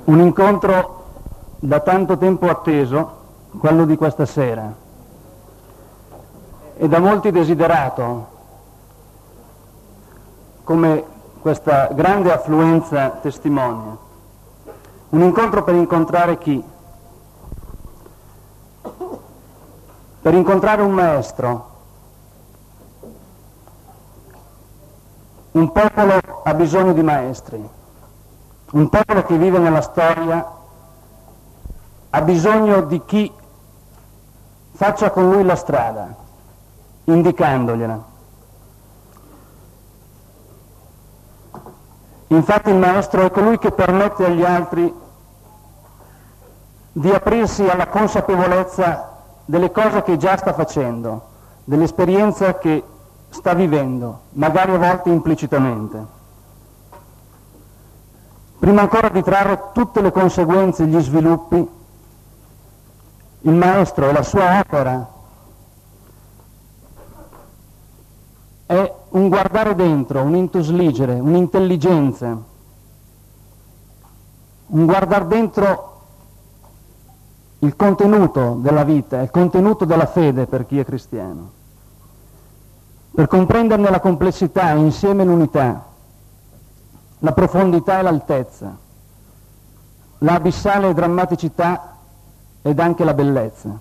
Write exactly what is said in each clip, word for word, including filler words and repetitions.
Un incontro da tanto tempo atteso, quello di questa sera, e da molti desiderato, come questa grande affluenza testimonia. Un incontro per incontrare chi? Per incontrare un maestro. Un popolo ha bisogno di maestri. Un popolo che vive nella storia ha bisogno di chi faccia con lui la strada, indicandogliela. Infatti il maestro è colui che permette agli altri di aprirsi alla consapevolezza delle cose che già sta facendo, dell'esperienza che sta vivendo, magari a volte implicitamente. Prima ancora di trarre tutte le conseguenze e gli sviluppi, il maestro e la sua opera è un guardare dentro, un intusligere, un'intelligenza, un guardare dentro il contenuto della vita, il contenuto della fede per chi è cristiano, per comprenderne la complessità e insieme l'unità, la profondità e l'altezza, la abissale drammaticità ed anche la bellezza.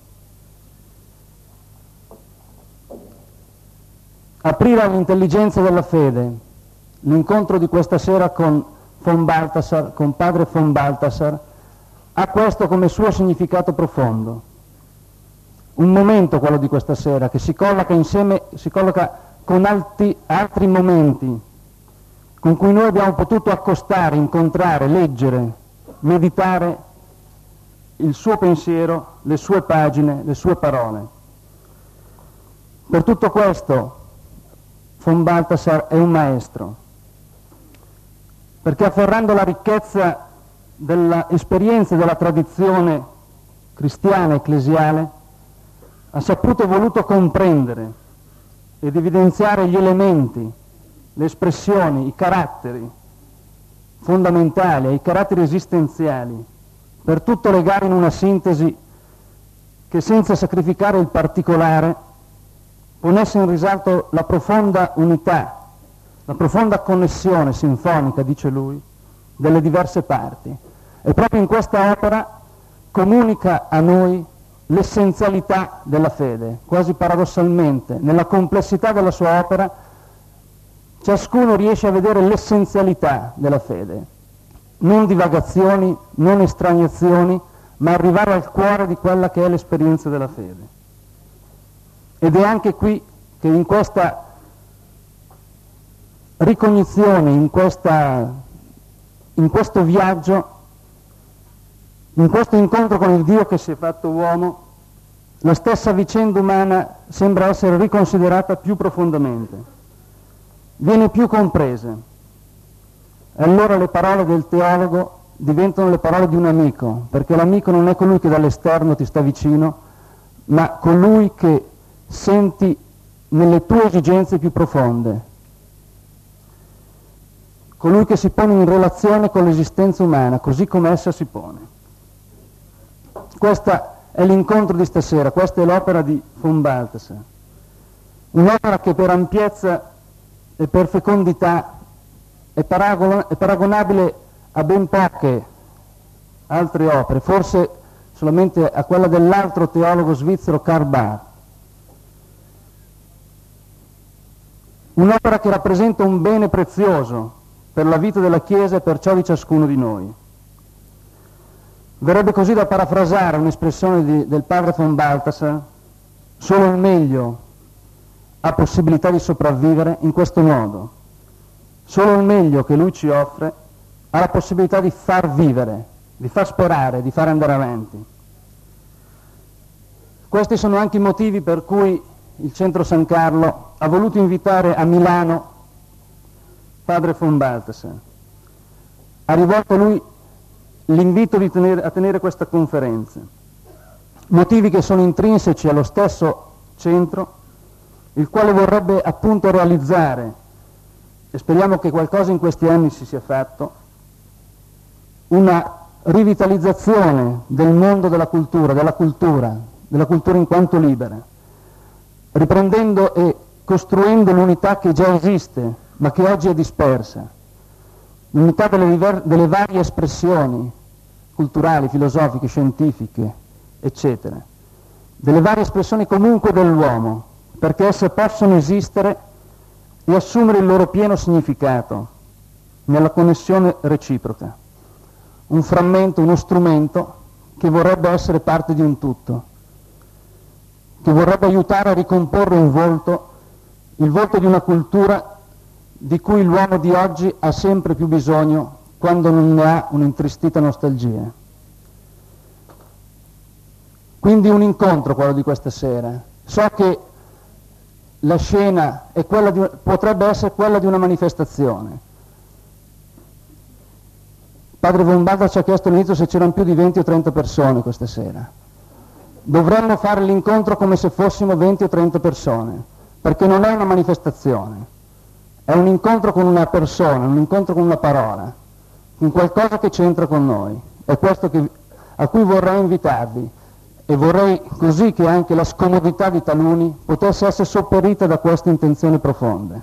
Aprire all'intelligenza della fede, l'incontro di questa sera con von Balthasar, con padre von Balthasar, ha questo come suo significato profondo. Un momento, quello di questa sera, che si colloca insieme, si colloca con altri, altri momenti con cui noi abbiamo potuto accostare, incontrare, leggere, meditare il suo pensiero, le sue pagine, le sue parole. Per tutto questo von Balthasar è un maestro, perché afferrando la ricchezza dell'esperienza e della tradizione cristiana ecclesiale ha saputo e voluto comprendere ed evidenziare gli elementi, le espressioni, i caratteri fondamentali, i caratteri esistenziali, per tutto legare in una sintesi che senza sacrificare il particolare ponesse in risalto la profonda unità, la profonda connessione sinfonica, dice lui, delle diverse parti. E proprio in questa opera comunica a noi l'essenzialità della fede, quasi paradossalmente, nella complessità della sua opera, ciascuno riesce a vedere l'essenzialità della fede, non divagazioni, non estraniazioni, ma arrivare al cuore di quella che è l'esperienza della fede. Ed è anche qui che in questa ricognizione, in, questa, in questo viaggio, in questo incontro con il Dio che si è fatto uomo, la stessa vicenda umana sembra essere riconsiderata più profondamente, viene più compresa. E allora le parole del teologo diventano le parole di un amico, perché l'amico non è colui che dall'esterno ti sta vicino, ma colui che senti nelle tue esigenze più profonde, colui che si pone in relazione con l'esistenza umana, così come essa si pone. Questo è l'incontro di stasera, questa è l'opera di von Balthasar, un'opera che per ampiezza e per fecondità è, paragon- è paragonabile a ben poche altre opere, forse solamente a quella dell'altro teologo svizzero Karl Barth. Un'opera che rappresenta un bene prezioso per la vita della Chiesa e perciò di ciascuno di noi. Verrebbe così da parafrasare un'espressione di, del padre von Balthasar: solo il meglio ha possibilità di sopravvivere in questo modo. Solo il meglio che lui ci offre ha la possibilità di far vivere, di far sperare, di far andare avanti. Questi sono anche i motivi per cui il Centro San Carlo ha voluto invitare a Milano padre von Balthasar. Ha rivolto a lui l'invito di tenere, a tenere questa conferenza. Motivi che sono intrinseci allo stesso centro, il quale vorrebbe appunto realizzare, e speriamo che qualcosa in questi anni si sia fatto, una rivitalizzazione del mondo della cultura, della cultura, della cultura in quanto libera, riprendendo e costruendo l'unità che già esiste, ma che oggi è dispersa, l'unità delle, diver- delle varie espressioni culturali, filosofiche, scientifiche, eccetera, delle varie espressioni comunque dell'uomo, perché esse possono esistere e assumere il loro pieno significato nella connessione reciproca. Un frammento, uno strumento che vorrebbe essere parte di un tutto, che vorrebbe aiutare a ricomporre un volto, il volto di una cultura di cui l'uomo di oggi ha sempre più bisogno quando non ne ha un'intristita nostalgia. Quindi un incontro quello di questa sera. So che la scena è quella di, potrebbe essere quella di una manifestazione. Padre Von Balda ci ha chiesto all'inizio se c'erano più di venti o trenta persone questa sera. Dovremmo fare l'incontro come se fossimo venti o trenta persone, perché non è una manifestazione, è un incontro con una persona, un incontro con una parola, con qualcosa che c'entra con noi. È questo che, a cui vorrei invitarvi, e vorrei così che anche la scomodità di taluni potesse essere sopperita da queste intenzioni profonde.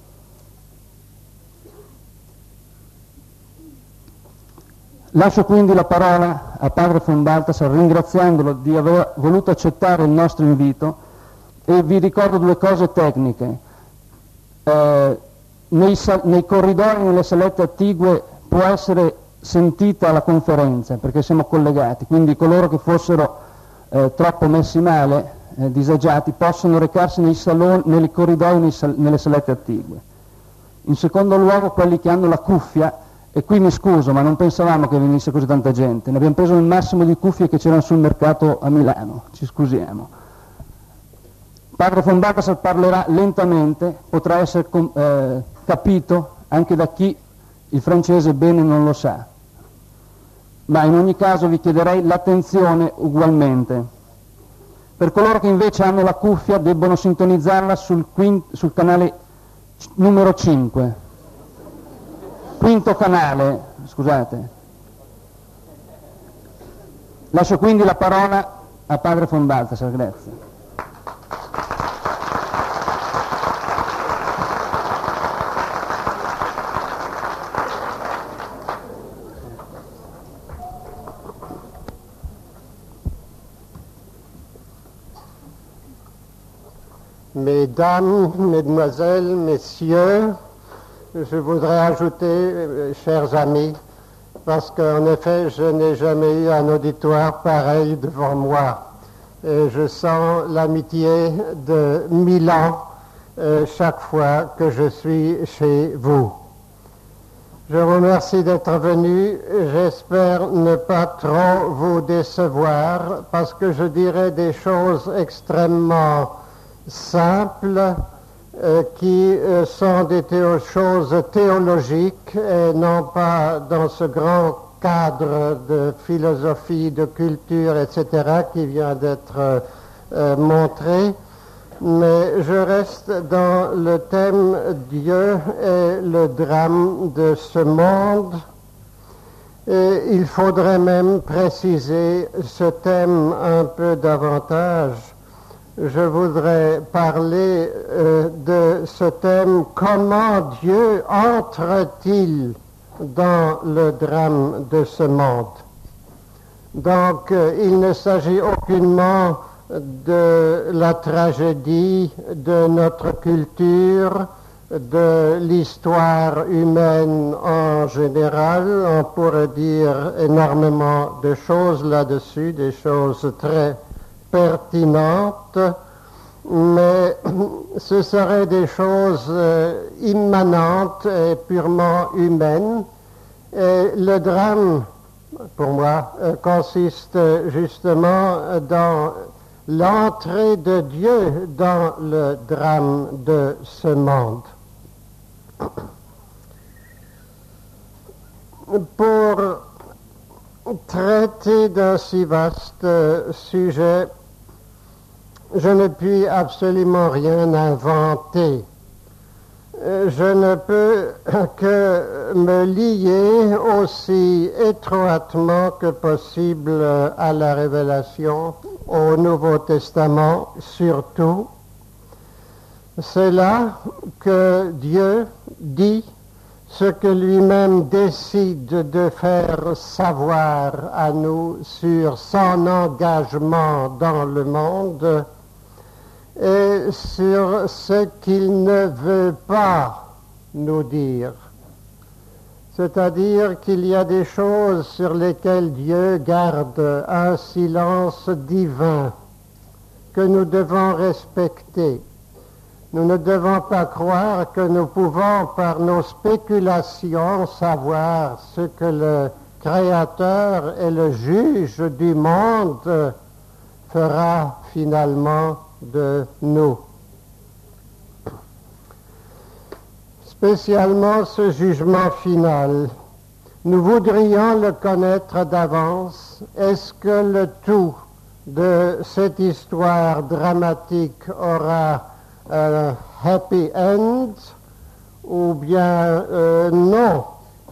Lascio quindi la parola a Padre von Balthasar, ringraziandolo di aver voluto accettare il nostro invito, e vi ricordo due cose tecniche. Eh, nei, nei corridoi, nelle salette attigue può essere sentita la conferenza, perché siamo collegati, quindi coloro che fossero eh, troppo messi male, eh, disagiati, possono recarsi nei, saloni, nei corridoi, nei sal, nelle salette attigue. In secondo luogo, quelli che hanno la cuffia, e qui mi scuso, ma non pensavamo che venisse così tanta gente, ne abbiamo preso il massimo di cuffie che c'erano sul mercato a Milano, ci scusiamo. Padre von Balthasar parlerà lentamente, potrà essere eh, capito anche da chi il francese bene non lo sa, ma in ogni caso vi chiederei l'attenzione ugualmente. Per coloro che invece hanno la cuffia debbono sintonizzarla sul, quint, sul canale c- numero cinque. Quinto canale, scusate. Lascio quindi la parola a Padre von Balthasar, grazie. Mesdames, Mesdemoiselles, Messieurs, je voudrais ajouter, euh, chers amis, parce qu'en effet, je n'ai jamais eu un auditoire pareil devant moi. Et je sens l'amitié de mille ans euh, chaque fois que je suis chez vous. Je vous remercie d'être venu. J'espère ne pas trop vous décevoir, parce que je dirai des choses extrêmement simples, Euh, qui euh, sont des théo- choses théologiques et non pas dans ce grand cadre de philosophie, de culture, et cetera qui vient d'être euh, euh, montré. Mais je reste dans le thème Dieu et le drame de ce monde. Et il faudrait même préciser ce thème un peu davantage. Je voudrais parler euh, de ce thème, comment Dieu entre-t-il dans le drame de ce monde? Donc, euh, il ne s'agit aucunement de la tragédie de notre culture, de l'histoire humaine en général. On pourrait dire énormément de choses là-dessus, des choses très pertinentes, mais ce seraient des choses euh, immanentes et purement humaines. Et le drame, pour moi, euh, consiste justement dans l'entrée de Dieu dans le drame de ce monde. Pour traiter d'un si vaste sujet, je ne puis absolument rien inventer. je ne peux que me lier aussi étroitement que possible à la révélation, au Nouveau Testament surtout. C'est là que Dieu dit ce que lui-même décide de faire savoir à nous sur son engagement dans le monde et sur ce qu'il ne veut pas nous dire. C'est-à-dire qu'il y a des choses sur lesquelles Dieu garde un silence divin que nous devons respecter. Nous ne devons pas croire que nous pouvons, par nos spéculations, savoir ce que le Créateur et le juge du monde fera finalement de nous. Spécialement ce jugement final, nous voudrions le connaître d'avance. Est-ce que le tout de cette histoire dramatique aura un happy end ou bien euh, non?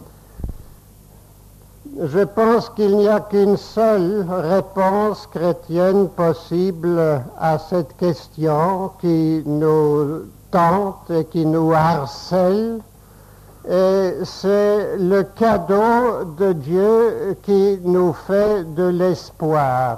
Je pense qu'il n'y a qu'une seule réponse chrétienne possible à cette question qui nous tente et qui nous harcèle, et c'est le cadeau de Dieu qui nous fait de l'espoir.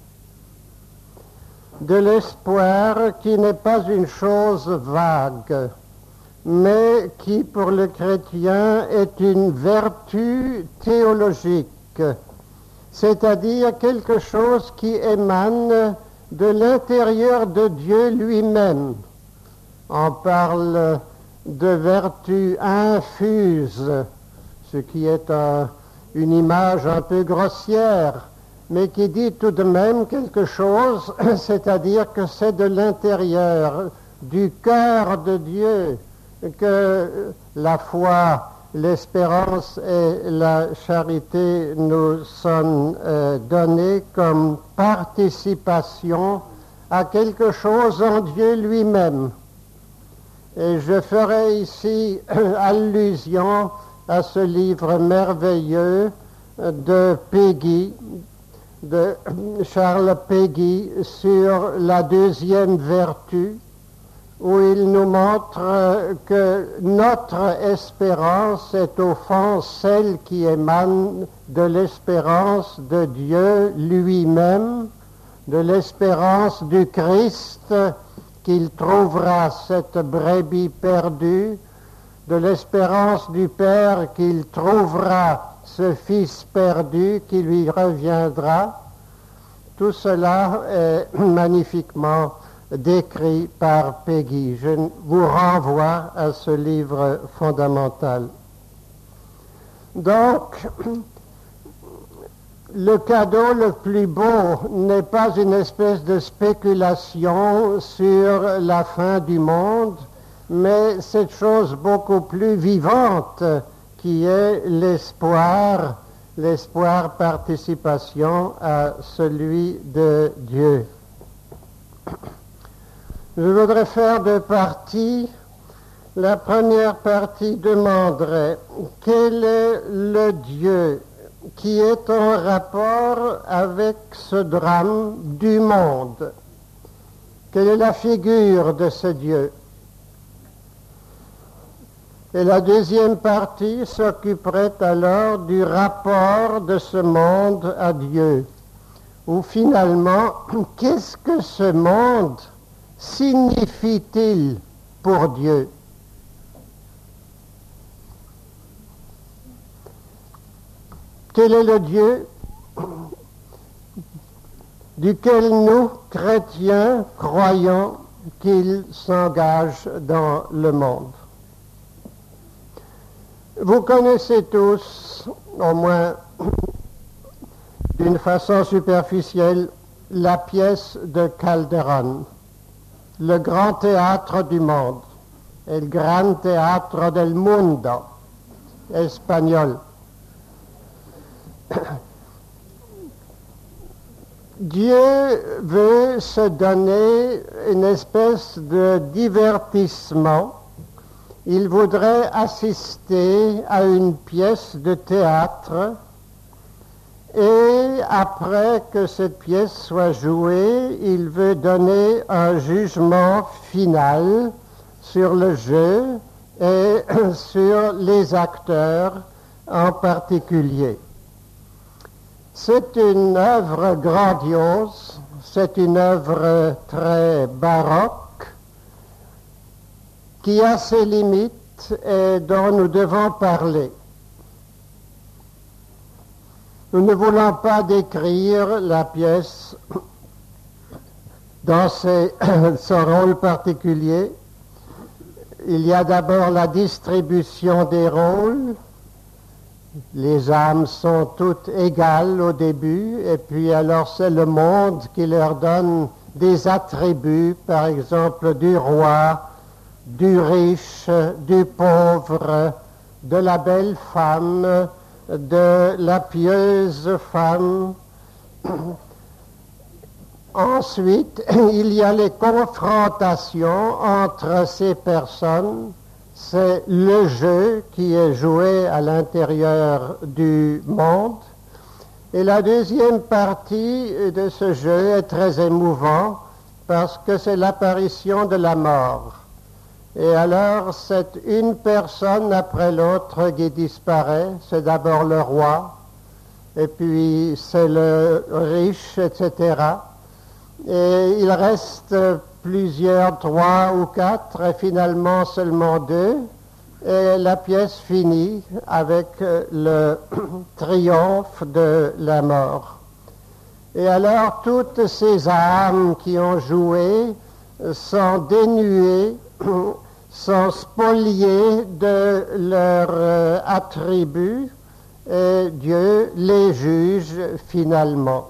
De l'espoir qui n'est pas une chose vague, mais qui pour le chrétien est une vertu théologique, c'est-à-dire quelque chose qui émane de l'intérieur de Dieu lui-même. On parle de vertu infuse, ce qui est un, une image un peu grossière, mais qui dit tout de même quelque chose, c'est-à-dire que c'est de l'intérieur, du cœur de Dieu, que la foi, l'espérance et la charité nous sont euh, données comme participation à quelque chose en Dieu lui-même. Et je ferai ici allusion à ce livre merveilleux de Péguy, de Charles Péguy, sur la deuxième vertu, où il nous montre que notre espérance est au fond celle qui émane de l'espérance de Dieu lui-même, de l'espérance du Christ, qu'il trouvera cette brebis perdue, de l'espérance du Père qu'il trouvera ce Fils perdu qui lui reviendra. Tout cela est magnifiquement décrit par Péguy. Je vous renvoie à ce livre fondamental. Donc, le cadeau le plus beau n'est pas une espèce de spéculation sur la fin du monde, mais cette chose beaucoup plus vivante qui est l'espoir, l'espoir participation à celui de Dieu. Je voudrais faire deux parties. La première partie demanderait quel est le Dieu qui est en rapport avec ce drame du monde. Quelle est la figure de ce Dieu? Et la deuxième partie s'occuperait alors du rapport de ce monde à Dieu, où finalement, qu'est-ce que ce monde signifie-t-il pour Dieu? Quel est le Dieu duquel nous, chrétiens, croyons qu'il s'engage dans le monde? Vous connaissez tous, au moins d'une façon superficielle, la pièce de Calderón, le grand théâtre du monde, el gran teatro del mundo, espagnol. Dieu veut se donner une espèce de divertissement il voudrait assister à une pièce de théâtre et après que cette pièce soit jouée, il veut donner un jugement final sur le jeu et sur les acteurs en particulier. C'est une œuvre grandiose, c'est une œuvre très baroque, qui a ses limites et dont nous devons parler. Nous ne voulons pas décrire la pièce dans ses, son rôle particulier. Il y a d'abord la distribution des rôles. Les âmes sont toutes égales au début, et puis alors c'est le monde qui leur donne des attributs, par exemple du roi, du riche, du pauvre, de la belle femme, de la pieuse femme. Ensuite, il y a les confrontations entre ces personnes. C'est le jeu qui est joué à l'intérieur du monde. Et la deuxième partie de ce jeu est très émouvant parce que c'est l'apparition de la mort. Et alors, c'est une personne après l'autre qui disparaît. C'est d'abord le roi, et puis c'est le riche, et cetera. Et il reste plusieurs, trois ou quatre, et finalement seulement deux. Et la pièce finit avec le triomphe de la mort. Et alors, toutes ces âmes qui ont joué sont dénuées, sont spoliés de leurs euh, attributs et Dieu les juge finalement.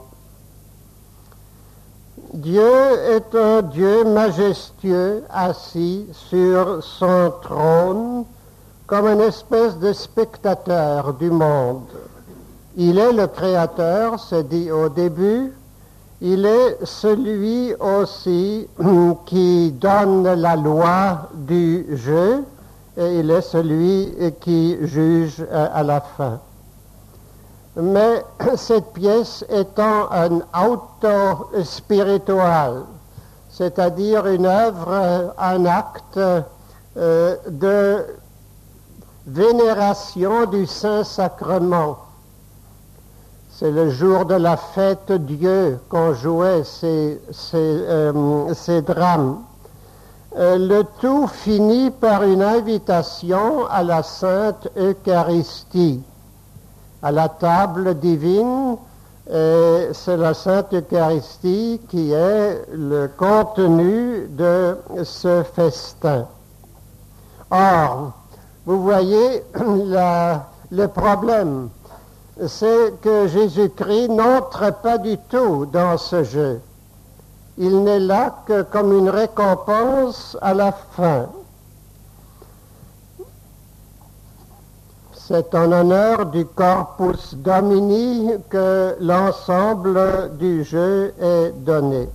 Dieu est un Dieu majestueux assis sur son trône comme une espèce de spectateur du monde. Il est le Créateur, c'est dit au début. Il est celui aussi qui donne la loi du jeu et il est celui qui juge à la fin. Mais cette pièce étant un auto spiritual, c'est-à-dire une œuvre, un acte euh, de vénération du Saint-Sacrement. C'est le jour de la fête Dieu qu'on jouait ces, ces, euh, ces drames. Euh, le tout finit par une invitation à la Sainte Eucharistie, à la table divine. Et c'est la Sainte Eucharistie qui est le contenu de ce festin. Or, vous voyez la, le problème. C'est que Jésus-Christ n'entre pas du tout dans ce jeu. Il n'est là que comme une récompense à la fin. C'est en honneur du Corpus Domini que l'ensemble du jeu est donné.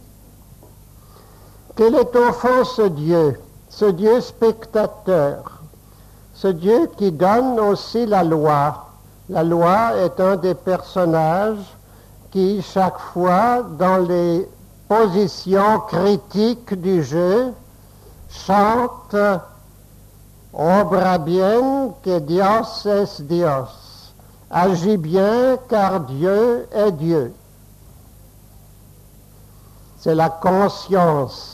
Quel est au fond ce Dieu, ce Dieu spectateur, ce Dieu qui donne aussi la loi? La loi est un des personnages qui, chaque fois, dans les positions critiques du jeu, chante « Obra bien que Dios es Dios » « Agis bien car Dieu est Dieu ». C'est la conscience,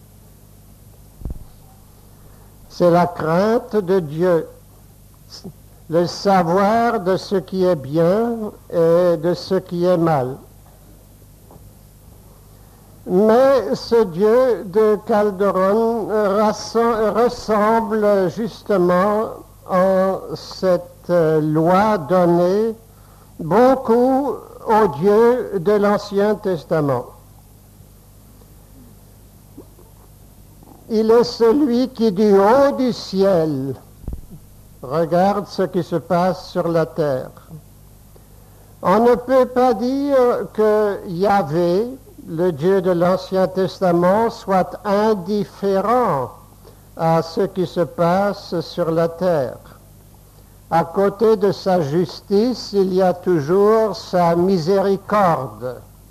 c'est la crainte de Dieu, le savoir de ce qui est bien et de ce qui est mal. Mais ce Dieu de Calderon ressemble justement en cette loi donnée beaucoup au Dieu de l'Ancien Testament. Il est celui qui du haut du ciel regarde ce qui se passe sur la terre. On ne peut pas dire que Yahvé, le Dieu de l'Ancien Testament, soit indifférent à ce qui se passe sur la terre. À côté de sa justice, il y a toujours sa miséricorde.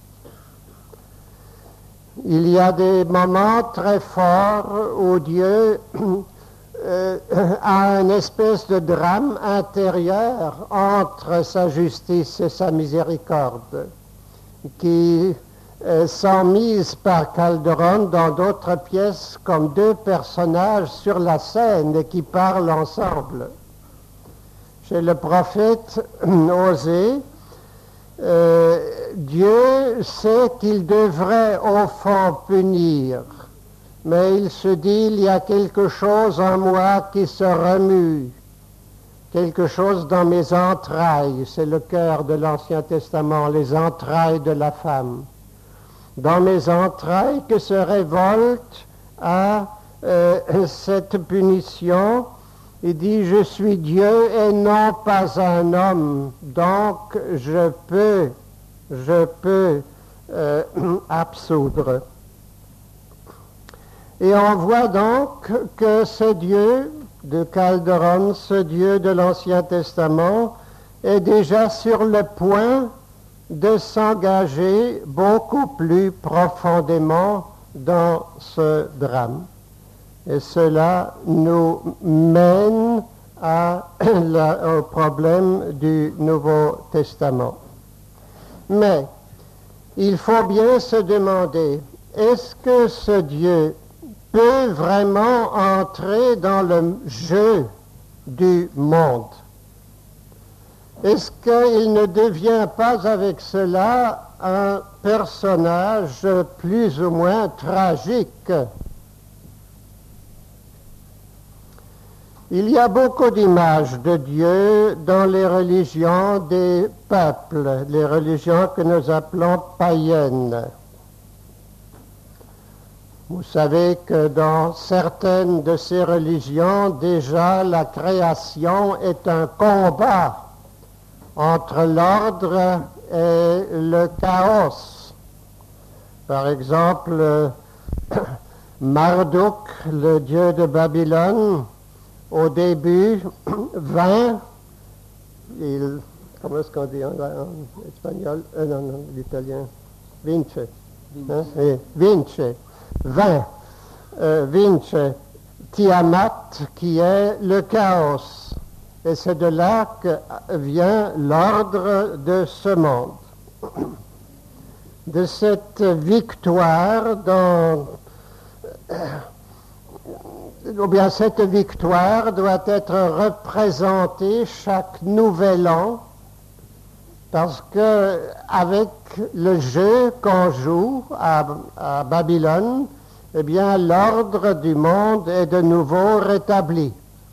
Il y a des moments très forts où Dieu euh, a une espèce de drame intérieur entre sa justice et sa miséricorde, qui euh, sont mises par Calderon dans d'autres pièces comme deux personnages sur la scène et qui parlent ensemble. Chez le prophète Osée, euh, Dieu sait qu'il devrait au fond punir, mais il se dit, il y a quelque chose en moi qui se remue, quelque chose dans mes entrailles, c'est le cœur de l'Ancien Testament, les entrailles de la femme, dans mes entrailles que se révolte à euh, cette punition. Il dit, je suis Dieu et non pas un homme, donc je peux, je peux euh, absoudre. Et on voit donc que ce Dieu de Calderon, ce Dieu de l'Ancien Testament, est déjà sur le point de s'engager beaucoup plus profondément dans ce drame. Et cela nous mène à la, au problème du Nouveau Testament. Mais il faut bien se demander, est-ce que ce Dieu peut vraiment entrer dans le jeu du monde? Est-ce qu'il ne devient pas avec cela un personnage plus ou moins tragique? Il y a beaucoup d'images de Dieu dans les religions des peuples, les religions que nous appelons païennes. Vous savez que dans certaines de ces religions, déjà la création est un combat entre l'ordre et le chaos. Par exemple, Marduk, le dieu de Babylone, au début, vint, il, comment est-ce qu'on dit en, en espagnol, euh, non, non, l'italien, vince, hein? Oui, vince, vint, euh, vince, Tiamat, qui est le chaos. Et c'est de là que vient l'ordre de ce monde. De cette victoire dans... ou bien cette victoire doit être représentée chaque nouvel an, parce que avec le jeu qu'on joue à, à Babylone, eh bien l'ordre du monde est de nouveau rétabli.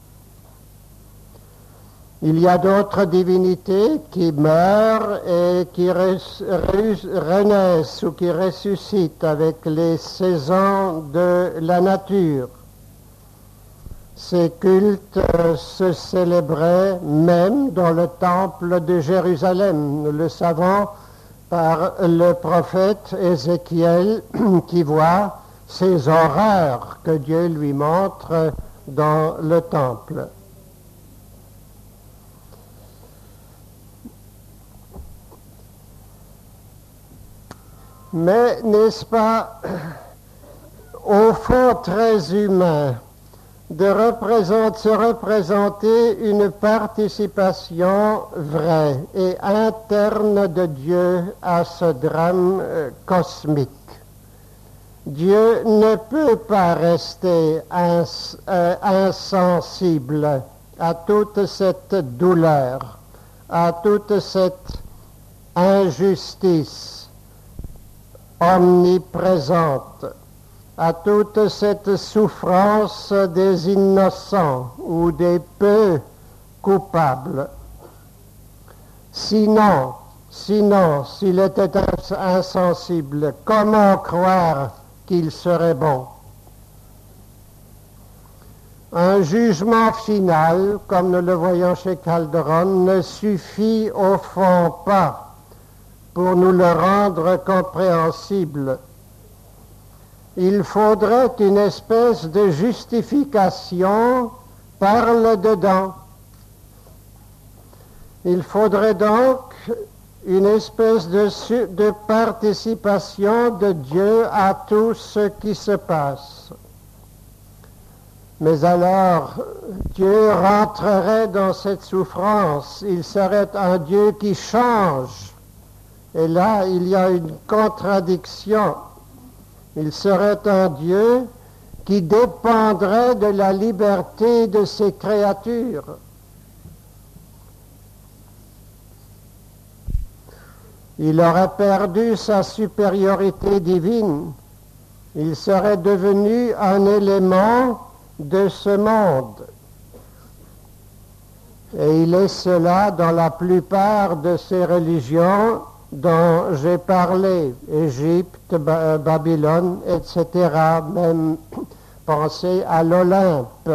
Il y a d'autres divinités qui meurent et qui renaissent ou qui ressuscitent avec les saisons de la nature. Ces cultes euh, se célébraient même dans le temple de Jérusalem. Nous le savons par le prophète Ézéchiel qui voit ces horreurs que Dieu lui montre dans le temple. Mais n'est-ce pas au fond très humain de représenter, se représenter une participation vraie et interne de Dieu à ce drame euh, cosmique. Dieu ne peut pas rester ins, euh, insensible à toute cette douleur, à toute cette injustice omniprésente, à toute cette souffrance des innocents ou des peu coupables. Sinon, sinon, s'il était insensible, comment croire qu'il serait bon? Un jugement final, comme nous le voyons chez Calderon, ne suffit au fond pas pour nous le rendre compréhensible. il faudrait une espèce de justification par le dedans. Il faudrait donc une espèce de, de participation de Dieu à tout ce qui se passe. Mais alors, Dieu rentrerait dans cette souffrance. Il serait un Dieu qui change. Et là, il y a une contradiction. Il serait un Dieu qui dépendrait de la liberté de ses créatures. Il aurait perdu sa supériorité divine. Il serait devenu un élément de ce monde. Et il est cela dans la plupart de ces religions dont j'ai parlé, Égypte, Babylone, et cetera, même pensez à l'Olympe.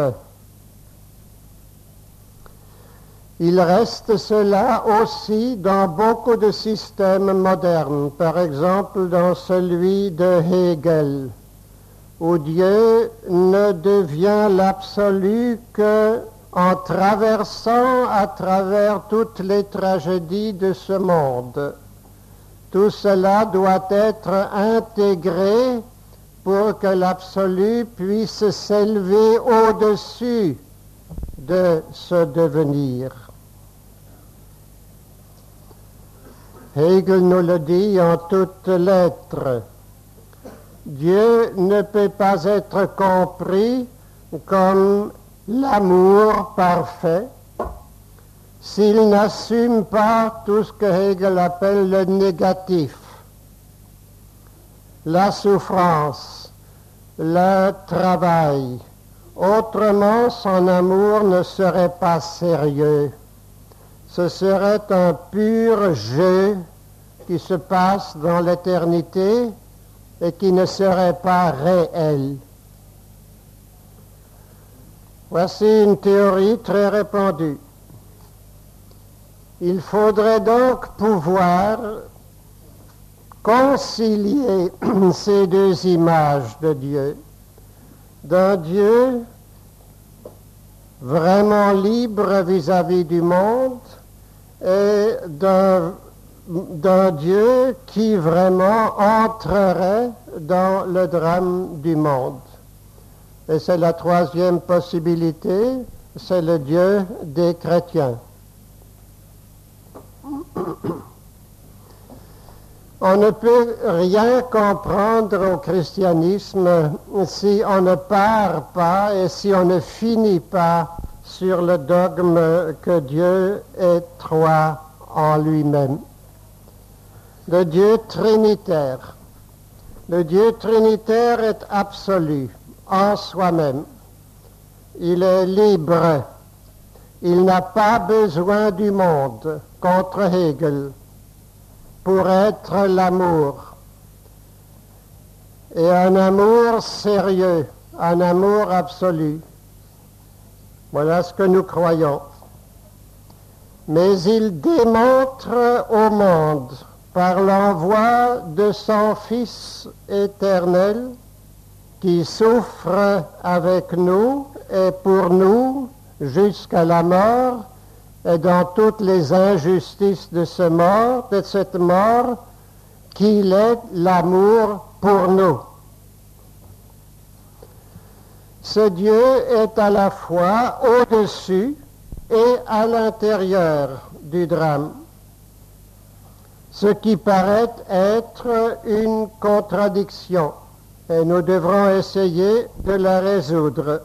Il reste cela aussi dans beaucoup de systèmes modernes, par exemple dans celui de Hegel, où Dieu ne devient l'absolu qu'en traversant à travers toutes les tragédies de ce monde. Tout cela doit être intégré pour que l'absolu puisse s'élever au-dessus de ce devenir. Hegel nous le dit en toutes lettres. Dieu ne peut pas être compris comme l'amour parfait s'il n'assume pas tout ce que Hegel appelle le négatif, la souffrance, le travail. Autrement, son amour ne serait pas sérieux. Ce serait un pur jeu qui se passe dans l'éternité et qui ne serait pas réel. Voici une théorie très répandue. Il faudrait donc pouvoir concilier ces deux images de Dieu, d'un Dieu vraiment libre vis-à-vis du monde et d'un, d'un Dieu qui vraiment entrerait dans le drame du monde. Et c'est la troisième possibilité, c'est le Dieu des chrétiens. On ne peut rien comprendre au christianisme si on ne part pas et si on ne finit pas sur le dogme que Dieu est trois en lui-même. Le Dieu trinitaire. Le Dieu trinitaire est absolu en soi-même. Il est libre. Il n'a pas besoin du monde, contre Hegel, pour être l'amour. Et un amour sérieux, un amour absolu. Voilà ce que nous croyons. Mais il démontre au monde, par l'envoi de son Fils éternel, qui souffre avec nous et pour nous jusqu'à la mort, et dans toutes les injustices de, ce mort, de cette mort, qu'il est l'amour pour nous. Ce Dieu est à la fois au-dessus et à l'intérieur du drame, ce qui paraît être une contradiction, et nous devrons essayer de la résoudre.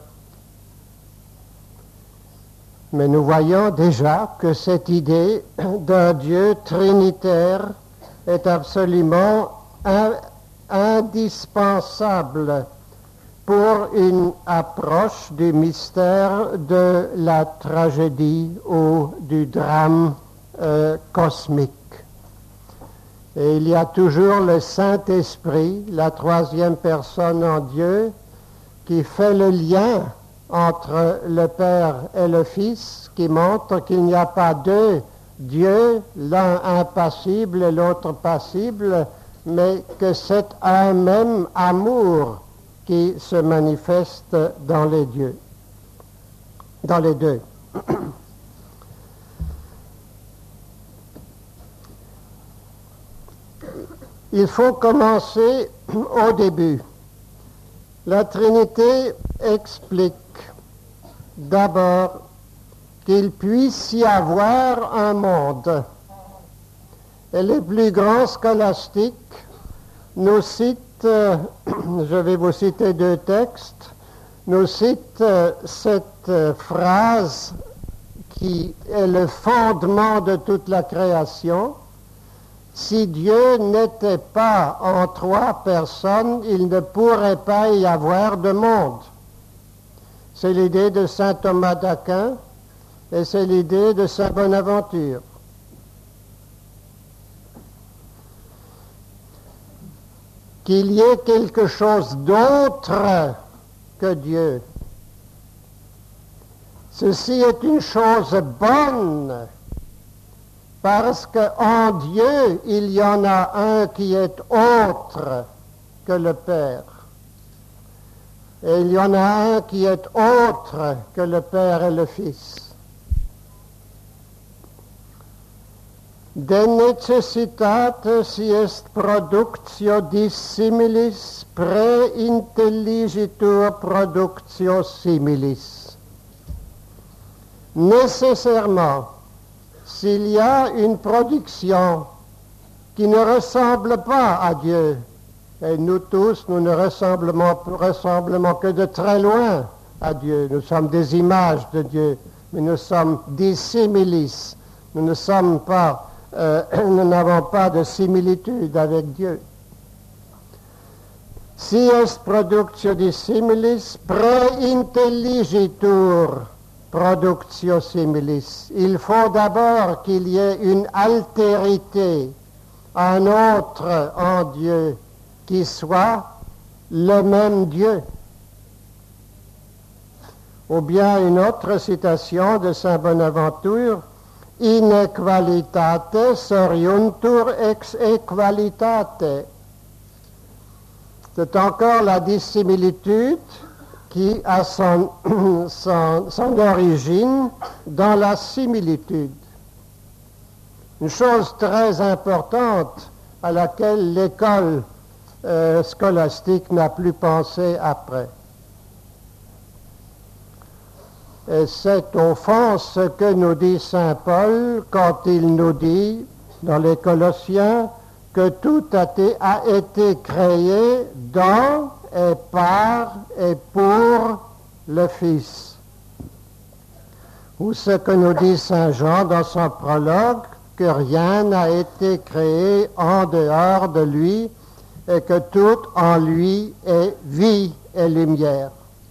Mais nous voyons déjà que cette idée d'un Dieu trinitaire est absolument in, indispensable pour une approche du mystère de la tragédie ou du drame euh, cosmique. Et il y a toujours le Saint-Esprit, la troisième personne en Dieu, qui fait le lien entre le Père et le Fils, qui montre qu'il n'y a pas deux dieux, l'un impassible et l'autre passible, mais que c'est un même amour qui se manifeste dans les dieux, dans les deux. Il faut commencer au début. La Trinité explique d'abord qu'il puisse y avoir un monde. Et les plus grands scolastiques nous citent, euh, je vais vous citer deux textes, nous citent euh, cette euh, phrase qui est le fondement de toute la création. Si Dieu n'était pas en trois personnes, il ne pourrait pas y avoir de monde. C'est l'idée de saint Thomas d'Aquin et c'est l'idée de saint Bonaventure. Qu'il y ait quelque chose d'autre que Dieu. Ceci est une chose bonne, parce qu'en Dieu, il y en a un qui est autre que le Père. Et il y en a un qui est autre que le Père et le Fils. De necessitate si est productio dissimilis, pre intelligitur productio similis. Nécessairement, s'il y a une production qui ne ressemble pas à Dieu, et nous tous, nous ne ressemblons, ressemblons que de très loin à Dieu, nous sommes des images de Dieu, mais nous sommes dissimilis, nous ne sommes pas Euh, nous n'avons pas de similitude avec Dieu. Si est productio dissimilis, pre intelligitur productio similis. Il faut d'abord qu'il y ait une altérité, un autre en Dieu, qui soit le même Dieu. Ou bien une autre citation de saint Bonaventure, in equalitate soriuntur ex equalitate. C'est encore la dissimilitude qui a son, son, son origine dans la similitude. Une chose très importante à laquelle l'école euh, scolastique n'a plus pensé après. Et c'est au fond ce que nous dit saint Paul quand il nous dit dans les Colossiens que tout a été, a été créé dans et par et pour le Fils. Ou ce que nous dit saint Jean dans son prologue, que rien n'a été créé en dehors de lui et que tout en lui est vie et lumière.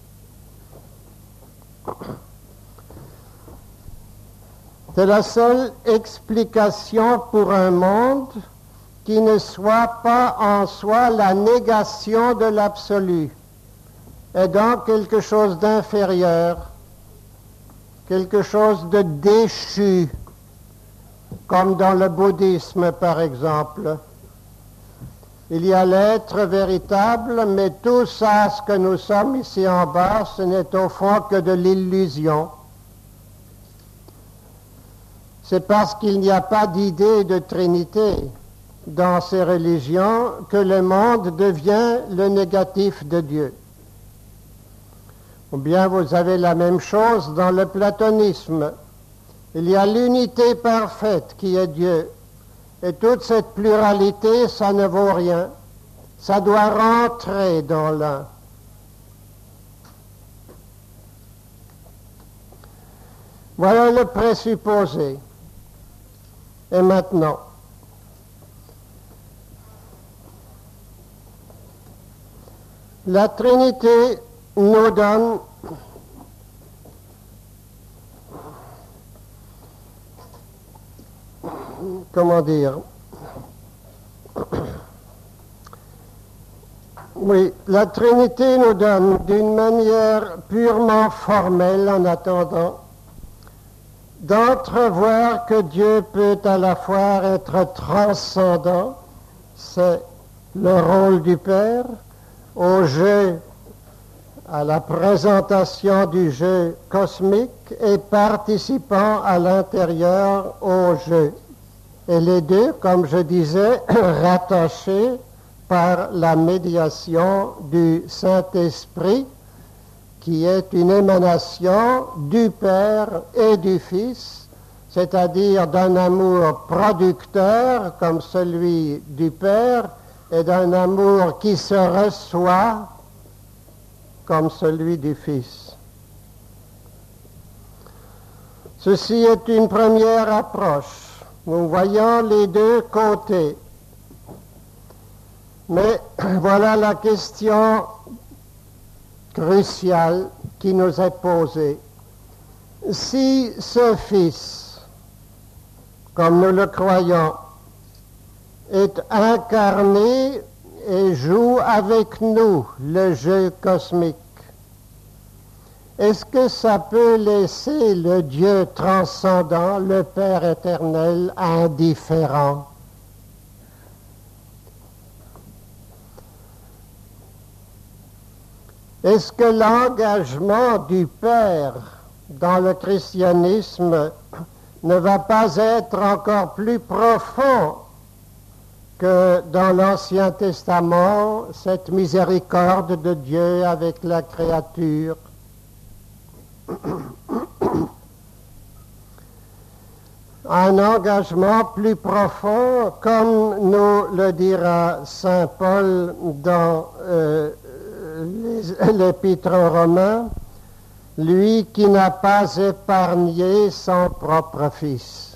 C'est la seule explication pour un monde qui ne soit pas en soi la négation de l'absolu, et donc quelque chose d'inférieur, quelque chose de déchu, comme dans le bouddhisme par exemple. Il y a l'être véritable, mais tout ça, ce que nous sommes ici en bas, ce n'est au fond que de l'illusion. C'est parce qu'il n'y a pas d'idée de Trinité dans ces religions que le monde devient le négatif de Dieu. Ou bien vous avez la même chose dans le platonisme. Il y a l'unité parfaite qui est Dieu. Et toute cette pluralité, ça ne vaut rien. Ça doit rentrer dans l'un. Voilà le présupposé. Et maintenant, la Trinité nous donne comment dire oui, la Trinité nous donne d'une manière purement formelle en attendant d'entrevoir que Dieu peut à la fois être transcendant, c'est le rôle du Père, au jeu à la présentation du jeu cosmique et participant à l'intérieur au jeu. Et les deux, comme je disais, rattachés par la médiation du Saint-Esprit, qui est une émanation du Père et du Fils, c'est-à-dire d'un amour producteur comme celui du Père et d'un amour qui se reçoit comme celui du Fils. Ceci est une première approche. Nous voyons les deux côtés. Mais voilà la question cruciale qui nous est posée. Si ce Fils, comme nous le croyons, est incarné et joue avec nous le jeu cosmique, est-ce que ça peut laisser le Dieu transcendant, le Père éternel, indifférent? Est-ce que l'engagement du Père dans le christianisme ne va pas être encore plus profond que dans l'Ancien Testament, cette miséricorde de Dieu avec la créature? Un engagement plus profond, comme nous le dira saint Paul dans euh, l'Épître aux Romains, lui qui n'a pas épargné son propre Fils.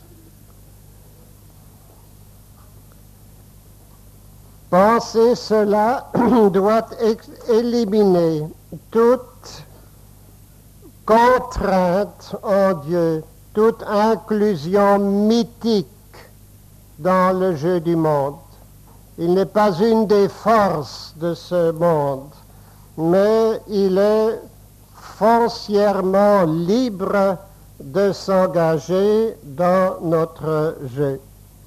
Penser cela doit éliminer toute contrainte en Dieu, toute inclusion mythique dans le jeu du monde. Il n'est pas une des forces de ce monde, mais il est foncièrement libre de s'engager dans notre jeu.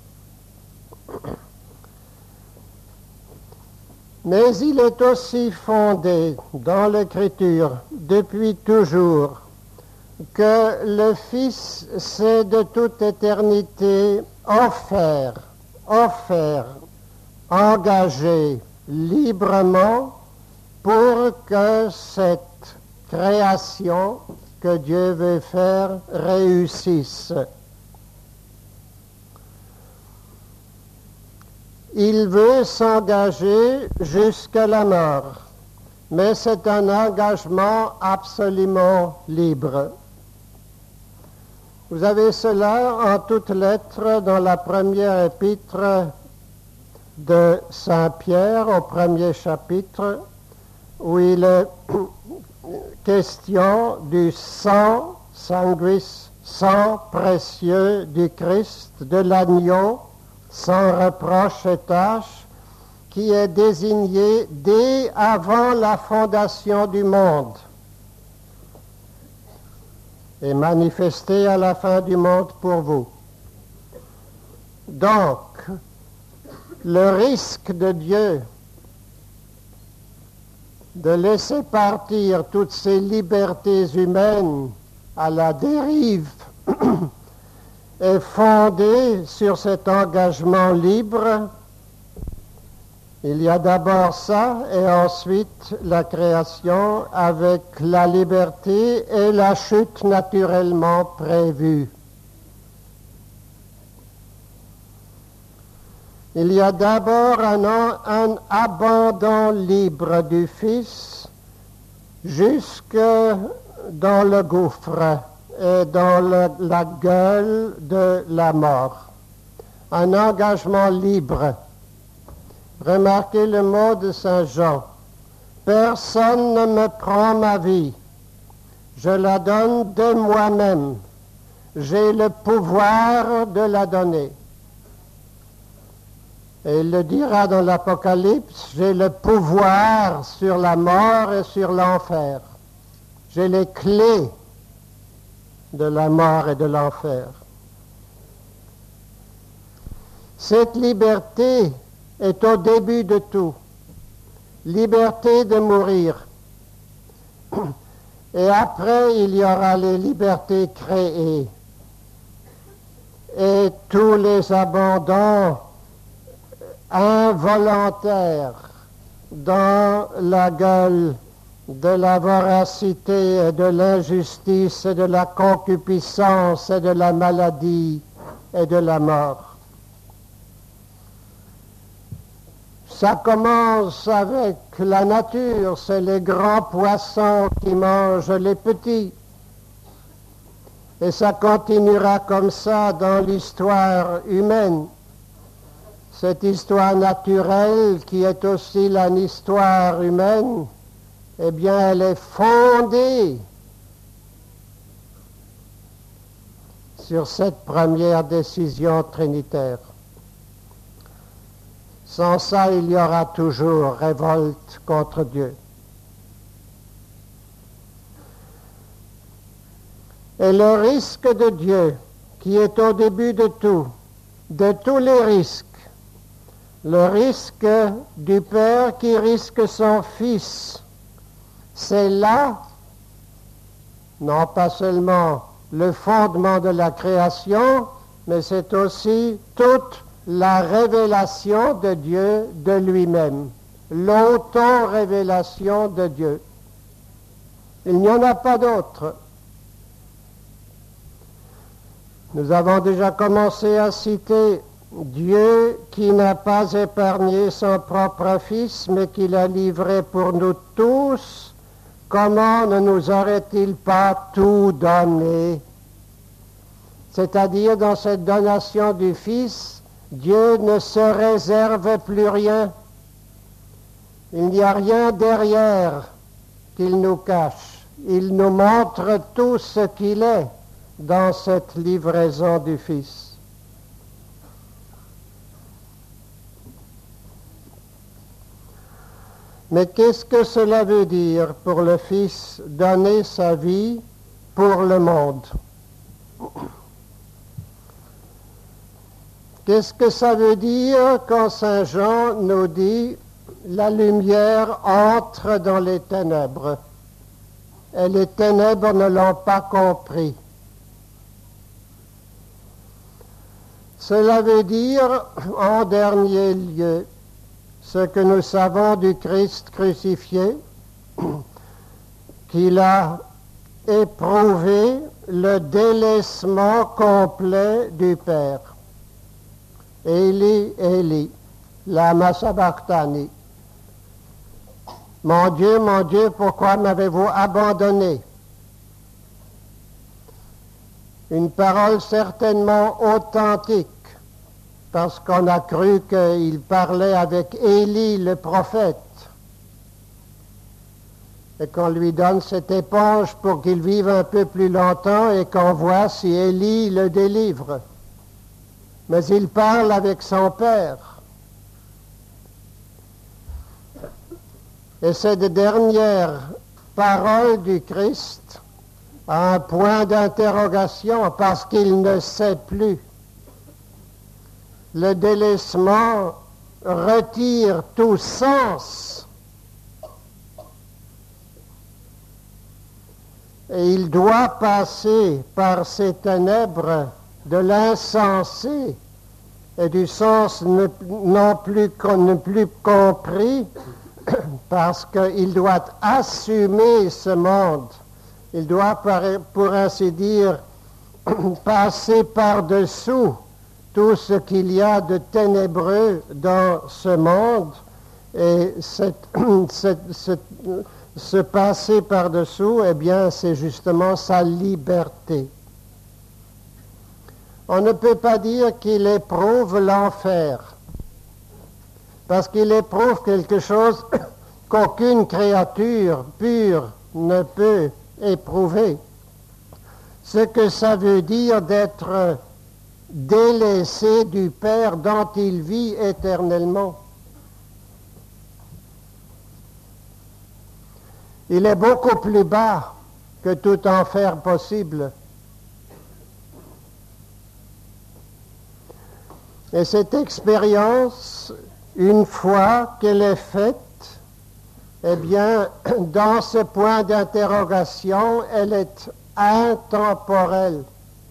Mais il est aussi fondé dans l'Écriture depuis toujours que le Fils s'est de toute éternité offert, offert, engagé librement pour que cette création que Dieu veut faire réussisse. Il veut s'engager jusqu'à la mort, mais c'est un engagement absolument libre. Vous avez cela en toutes lettres dans la première épître de Saint Pierre, au premier chapitre, où il est question du sang, sanguis, sang précieux du Christ, de l'agneau, sans reproche et tâche, qui est désigné dès avant la fondation du monde et manifesté à la fin du monde pour vous. Donc, le risque de Dieu de laisser partir toutes ces libertés humaines à la dérive est fondé sur cet engagement libre. Il y a d'abord ça et ensuite la création avec la liberté et la chute naturellement prévue. Il y a d'abord un, un abandon libre du Fils jusque dans le gouffre et dans le, la gueule de la mort. Un engagement libre. Remarquez le mot de saint Jean. Personne ne me prend ma vie. Je la donne de moi-même. J'ai le pouvoir de la donner. Et il le dira dans l'Apocalypse, j'ai le pouvoir sur la mort et sur l'enfer. J'ai les clés de la mort et de l'enfer. Cette liberté est au début de tout. Liberté de mourir. Et après, il y aura les libertés créées et tous les abandons involontaires dans la gueule de la voracité et de l'injustice et de la concupiscence et de la maladie et de la mort. Ça commence avec la nature, c'est les grands poissons qui mangent les petits. Et ça continuera comme ça dans l'histoire humaine. Cette histoire naturelle qui est aussi l'histoire humaine, eh bien, elle est fondée sur cette première décision trinitaire. Sans ça, il y aura toujours révolte contre Dieu. Et le risque de Dieu, qui est au début de tout, de tous les risques, le risque du Père qui risque son Fils, c'est là, non pas seulement le fondement de la création, mais c'est aussi toute la révélation de Dieu de lui-même, l'auto-révélation de Dieu. Il n'y en a pas d'autre. Nous avons déjà commencé à citer Dieu qui n'a pas épargné son propre Fils, mais qui l'a livré pour nous tous. Comment ne nous aurait-il pas tout donné? C'est-à-dire, dans cette donation du Fils, Dieu ne se réserve plus rien. Il n'y a rien derrière qu'il nous cache. Il nous montre tout ce qu'il est dans cette livraison du Fils. Mais qu'est-ce que cela veut dire pour le Fils donner sa vie pour le monde? Qu'est-ce que ça veut dire quand Saint Jean nous dit « la lumière entre dans les ténèbres » et les ténèbres ne l'ont pas compris? Cela veut dire, en dernier lieu, ce que nous savons du Christ crucifié, qu'il a éprouvé le délaissement complet du Père. Élie, Élie, lama sabachthani. Mon Dieu, mon Dieu, pourquoi m'avez-vous abandonné? Une parole certainement authentique, parce qu'on a cru qu'il parlait avec Élie le prophète, et qu'on lui donne cette éponge pour qu'il vive un peu plus longtemps et qu'on voit si Élie le délivre. Mais il parle avec son Père. Et cette dernière parole du Christ a un point d'interrogation parce qu'il ne sait plus. Le délaissement retire tout sens. Et il doit passer par ces ténèbres de l'insensé et du sens ne, non plus, ne plus compris, parce qu'il doit assumer ce monde. Il doit, pour ainsi dire, passer par-dessous tout ce qu'il y a de ténébreux dans ce monde, et cette, cette, cette, ce passer par-dessous, eh bien, c'est justement sa liberté. On ne peut pas dire qu'il éprouve l'enfer, parce qu'il éprouve quelque chose qu'aucune créature pure ne peut éprouver. Ce que ça veut dire d'être délaissé du Père dont il vit éternellement. Il est beaucoup plus bas que tout enfer possible. Et cette expérience, une fois qu'elle est faite, Eh bien, dans ce point d'interrogation, elle est intemporelle.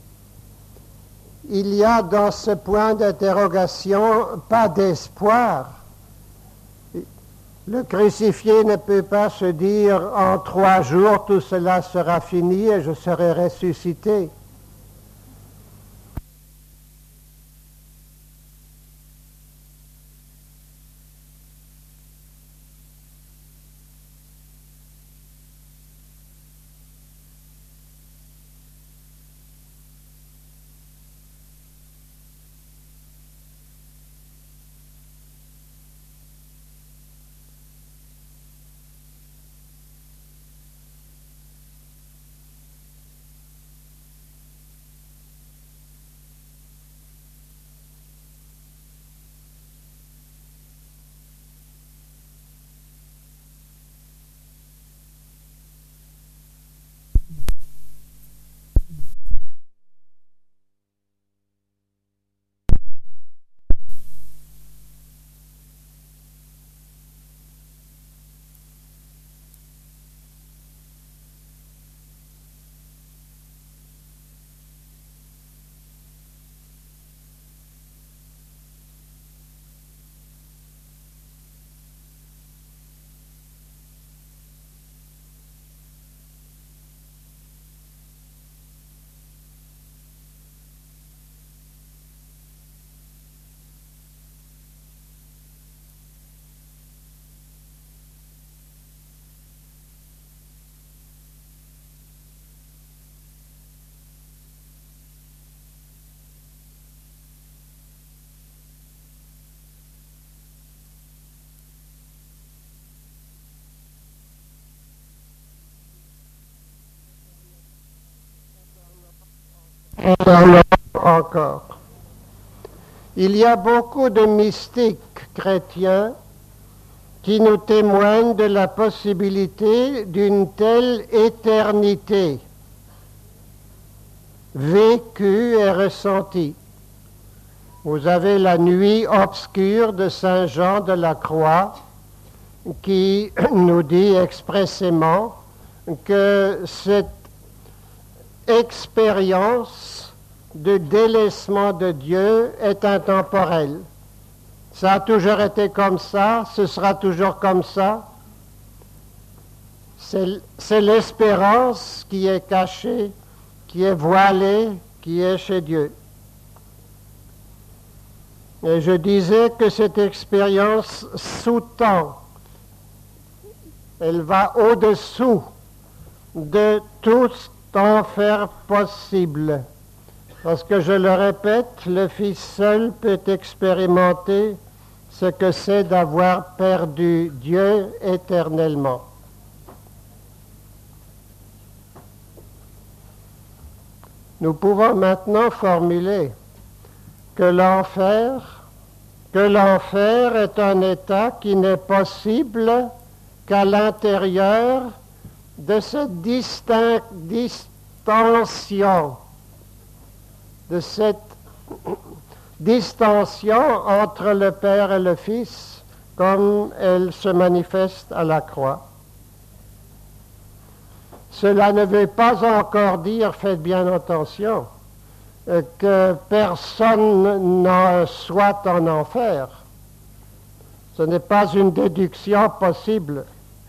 Il y a dans ce point d'interrogation pas d'espoir. Le crucifié ne peut pas se dire en trois jours tout cela sera fini et je serai ressuscité. Encore. Il y a beaucoup de mystiques chrétiens qui nous témoignent de la possibilité d'une telle éternité vécue et ressentie. Vous avez la nuit obscure de Saint Jean de la Croix qui nous dit expressément que cette expérience de délaissement de Dieu est intemporelle. Ça a toujours été comme ça, ce sera toujours comme ça. C'est, c'est l'espérance qui est cachée, qui est voilée, qui est chez Dieu. Et je disais que cette expérience sous-tend, elle va au-dessous de tout enfer possible. Parce que, je le répète, le Fils seul peut expérimenter ce que c'est d'avoir perdu Dieu éternellement. Nous pouvons maintenant formuler que l'enfer, que l'enfer est un état qui n'est possible qu'à l'intérieur de cette distinct, distension, de cette distension entre le Père et le Fils, comme elle se manifeste à la croix. Cela ne veut pas encore dire, faites bien attention, que personne n'en soit en enfer. Ce n'est pas une déduction possible.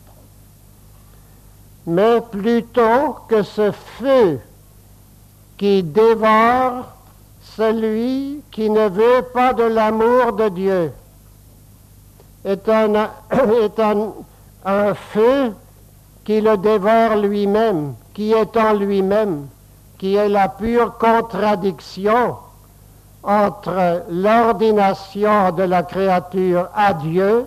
Mais plutôt que ce feu qui dévore celui qui ne veut pas de l'amour de Dieu, est un, est un, un feu qui le dévore lui-même, qui est en lui-même, qui est la pure contradiction entre l'ordination de la créature à Dieu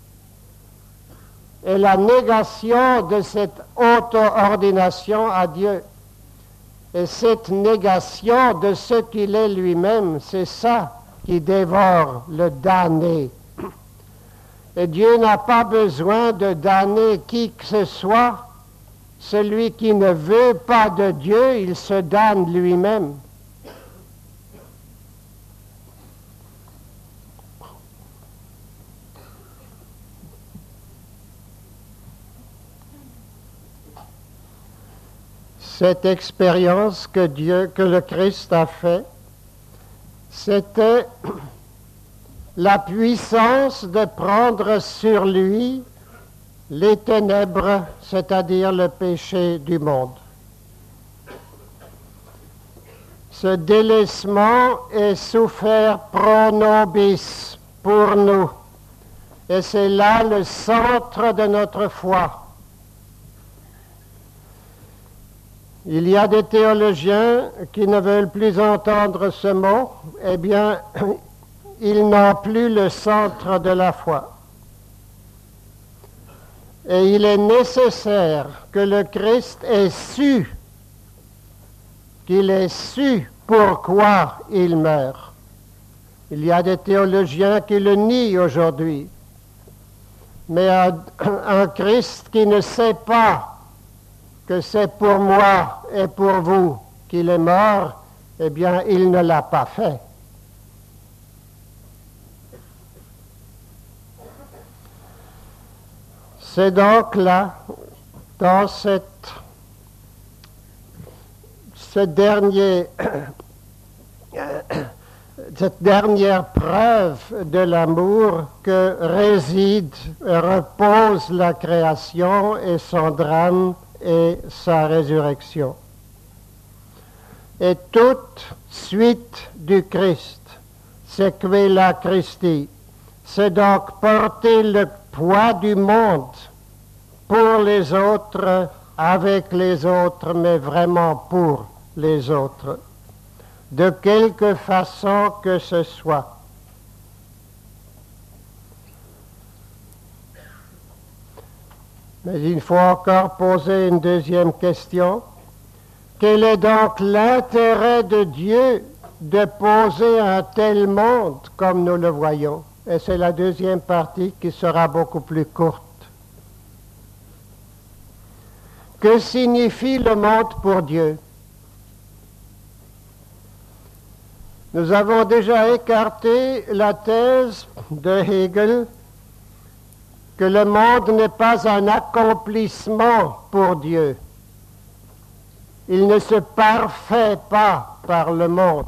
et la négation de cette auto-ordination à Dieu. Et cette négation de ce qu'il est lui-même, c'est ça qui dévore le damné. Et Dieu n'a pas besoin de damner qui que ce soit. Celui qui ne veut pas de Dieu, il se damne lui-même. cette expérience que Dieu, que le Christ a fait, c'était la puissance de prendre sur lui les ténèbres, c'est-à-dire le péché du monde. Ce délaissement est souffert pro nobis, pour nous, et c'est là le centre de notre foi. Il y a des théologiens qui ne veulent plus entendre ce mot, eh bien, ils n'ont plus le centre de la foi. Et il est nécessaire que le Christ ait su, qu'il ait su pourquoi il meurt. Il y a des théologiens qui le nient aujourd'hui. Mais un, un Christ qui ne sait pas que c'est pour moi et pour vous qu'il est mort, eh bien, il ne l'a pas fait. C'est donc là, dans cette, ce dernier, cette dernière preuve de l'amour que réside, repose la création et son drame et sa résurrection. Et toute suite du Christ, sequela Christi, c'est donc porter le poids du monde pour les autres, avec les autres, mais vraiment pour les autres, de quelque façon que ce soit. Mais il faut encore poser une deuxième question. Quel est donc l'intérêt de Dieu de poser un tel monde comme nous le voyons? Et c'est la deuxième partie qui sera beaucoup plus courte. Que signifie le monde pour Dieu? Nous avons déjà écarté la thèse de Hegel que le monde n'est pas un accomplissement pour Dieu. Il ne se parfait pas par le monde.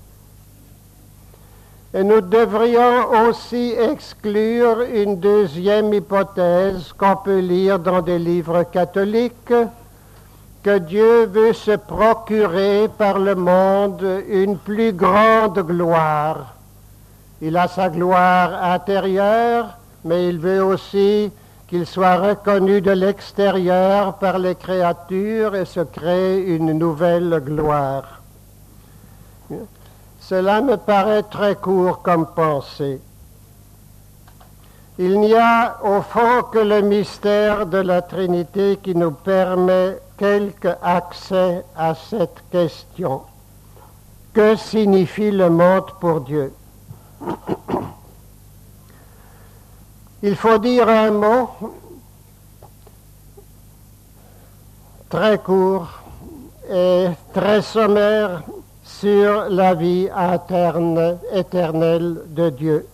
Et nous devrions aussi exclure une deuxième hypothèse qu'on peut lire dans des livres catholiques, que Dieu veut se procurer par le monde une plus grande gloire. Il a sa gloire intérieure, mais il veut aussi qu'il soit reconnu de l'extérieur par les créatures et se crée une nouvelle gloire. Cela me paraît très court comme pensée. Il n'y a au fond que le mystère de la Trinité qui nous permet quelque accès à cette question. Que signifie le monde pour Dieu? Il faut dire un mot très court et très sommaire sur la vie interne, éternelle de Dieu.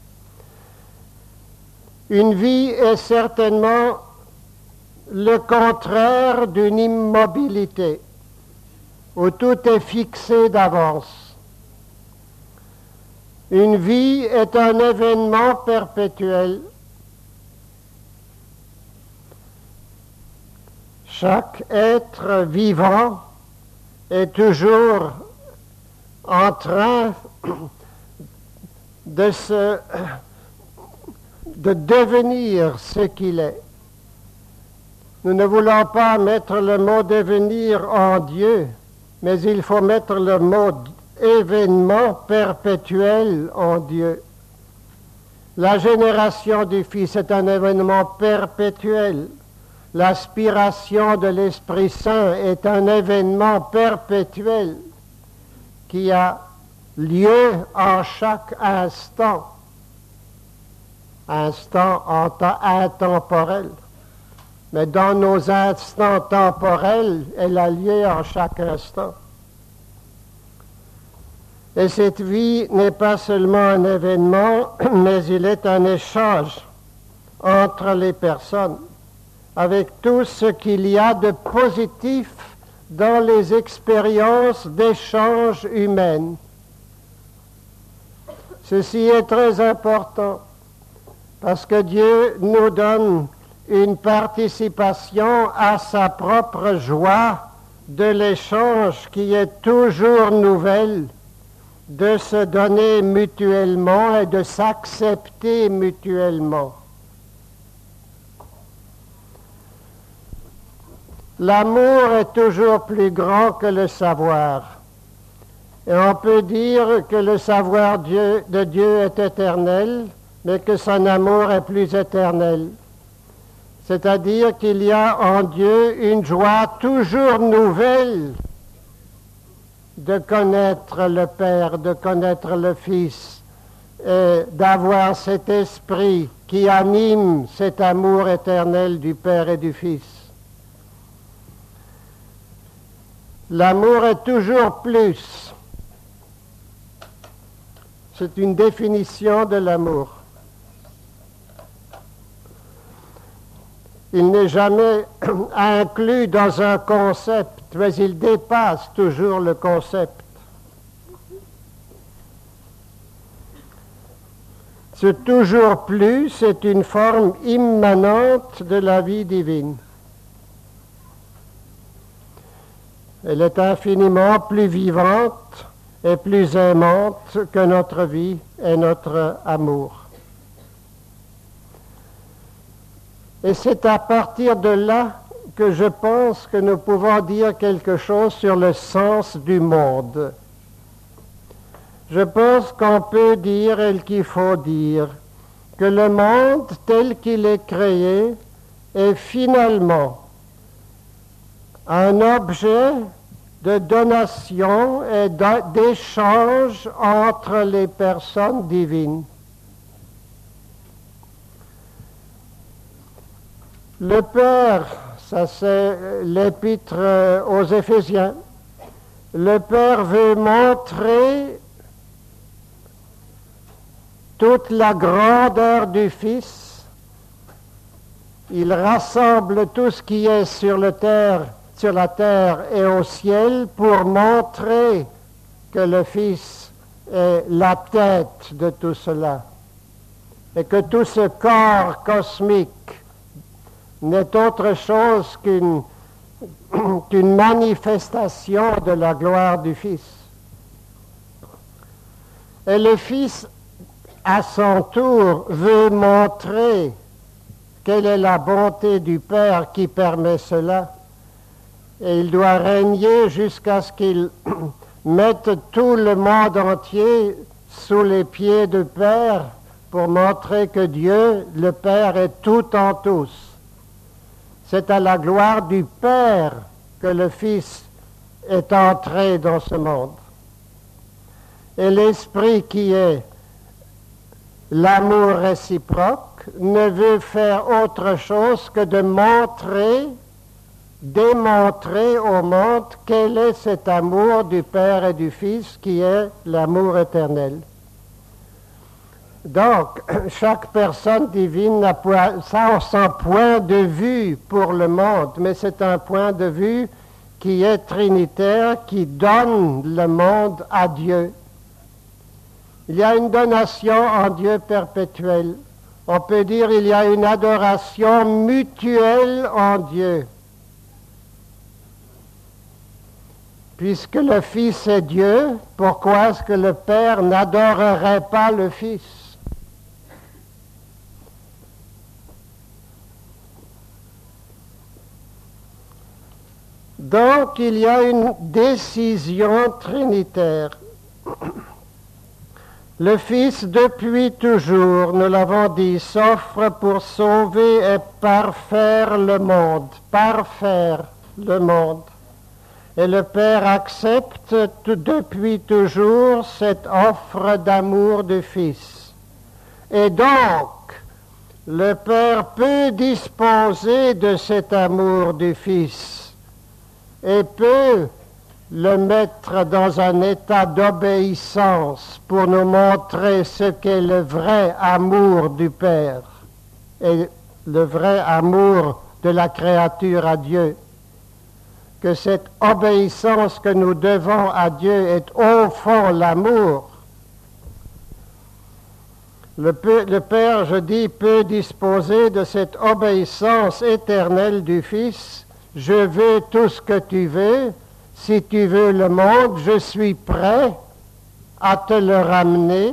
Une vie est certainement le contraire d'une immobilité, où tout est fixé d'avance. Une vie est un événement perpétuel. Chaque être vivant est toujours en train de se, de devenir ce qu'il est. Nous ne voulons pas mettre le mot devenir en Dieu, mais il faut mettre le mot événement perpétuel en Dieu. La génération du Fils est un événement perpétuel. L'aspiration de l'Esprit Saint est un événement perpétuel qui a lieu en chaque instant, instant en temps intemporel. Mais dans nos instants temporels, elle a lieu en chaque instant. Et cette vie n'est pas seulement un événement, mais il est un échange entre les personnes, avec tout ce qu'il y a de positif dans les expériences d'échange humaines. Ceci est très important parce que Dieu nous donne une participation à sa propre joie de l'échange qui est toujours nouvelle, de se donner mutuellement et de s'accepter mutuellement. L'amour est toujours plus grand que le savoir. Et on peut dire que le savoir Dieu, de Dieu est éternel, mais que son amour est plus éternel. C'est-à-dire qu'il y a en Dieu une joie toujours nouvelle de connaître le Père, de connaître le Fils, et d'avoir cet esprit qui anime cet amour éternel du Père et du Fils. L'amour est toujours plus. C'est une définition de l'amour. Il n'est jamais inclus dans un concept, mais il dépasse toujours le concept. Ce toujours plus, c'est une forme immanente de la vie divine. Elle est infiniment plus vivante et plus aimante que notre vie et notre amour. Et c'est à partir de là que je pense que nous pouvons dire quelque chose sur le sens du monde. Je pense qu'on peut dire et qu'il faut dire que le monde tel qu'il est créé est finalement un objet de donation et d'échange entre les personnes divines. Le Père, ça c'est l'épître aux Éphésiens, le Père veut montrer toute la grandeur du Fils. Il rassemble tout ce qui est sur la terre, sur la terre et au ciel pour montrer que le Fils est la tête de tout cela et que tout ce corps cosmique n'est autre chose qu'une qu'une manifestation de la gloire du Fils. Et le Fils, à son tour, veut montrer quelle est la bonté du Père qui permet cela. Et il doit régner jusqu'à ce qu'il mette tout le monde entier sous les pieds du Père pour montrer que Dieu, le Père, est tout en tous. C'est à la gloire du Père que le Fils est entré dans ce monde. Et l'Esprit qui est l'amour réciproque ne veut faire autre chose que de montrer, démontrer au monde quel est cet amour du Père et du Fils qui est l'amour éternel. Donc, chaque personne divine n'a point, ça, son point de vue pour le monde, mais c'est un point de vue qui est trinitaire, qui donne le monde à Dieu. Il y a une donation en Dieu perpétuelle. On peut dire qu'il y a une adoration mutuelle en Dieu. Puisque le Fils est Dieu, pourquoi est-ce que le Père n'adorerait pas le Fils? Donc, il y a une décision trinitaire. Le Fils, depuis toujours, nous l'avons dit, s'offre pour sauver et parfaire le monde, parfaire le monde. Et le Père accepte tout, depuis toujours cette offre d'amour du Fils. Et donc, le Père peut disposer de cet amour du Fils et peut le mettre dans un état d'obéissance pour nous montrer ce qu'est le vrai amour du Père et le vrai amour de la créature à Dieu. que cette obéissance que nous devons à Dieu est au fond l'amour, le, le Père, je dis, peut disposer de cette obéissance éternelle du Fils. Je veux tout ce que tu veux. Si tu veux le monde, je suis prêt à te le ramener.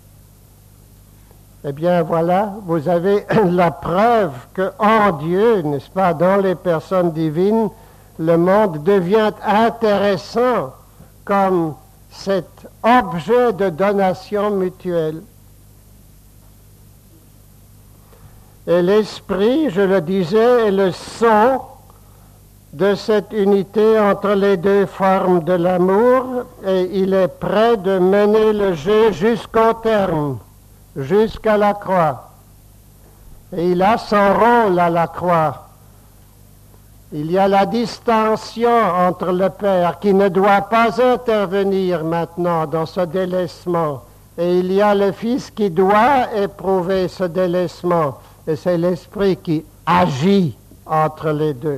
Eh bien, voilà, vous avez la preuve qu'en Dieu, n'est-ce pas, dans les personnes divines, le monde devient intéressant comme cet objet de donation mutuelle. Et l'esprit, je le disais, est le son de cette unité entre les deux formes de l'amour, et il est prêt de mener le jeu jusqu'au terme, jusqu'à la croix. Et il a son rôle à la croix. Il y a la distinction entre le Père qui ne doit pas intervenir maintenant dans ce délaissement, et il y a le Fils qui doit éprouver ce délaissement. Et c'est l'Esprit qui agit entre les deux.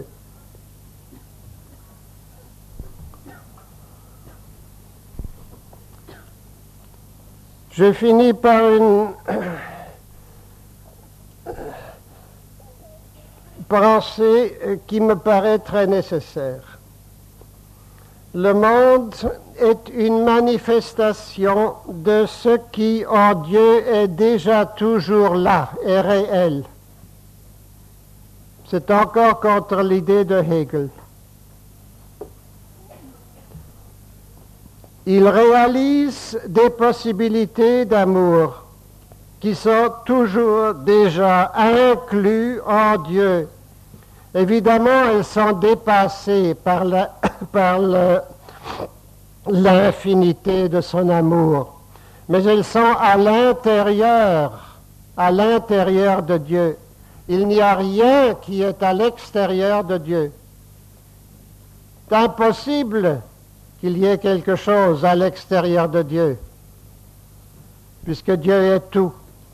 Je finis par une pensée qui me paraît très nécessaire. Le monde est une manifestation de ce qui en Dieu est déjà toujours là et réel. C'est encore contre l'idée de Hegel. Il réalise des possibilités d'amour qui sont toujours déjà inclus en Dieu. Évidemment, elles sont dépassées par la, par le, l'infinité de son amour, mais elles sont à l'intérieur, à l'intérieur de Dieu. Il n'y a rien qui est à l'extérieur de Dieu. C'est impossible qu'il y ait quelque chose à l'extérieur de Dieu, puisque Dieu est tout.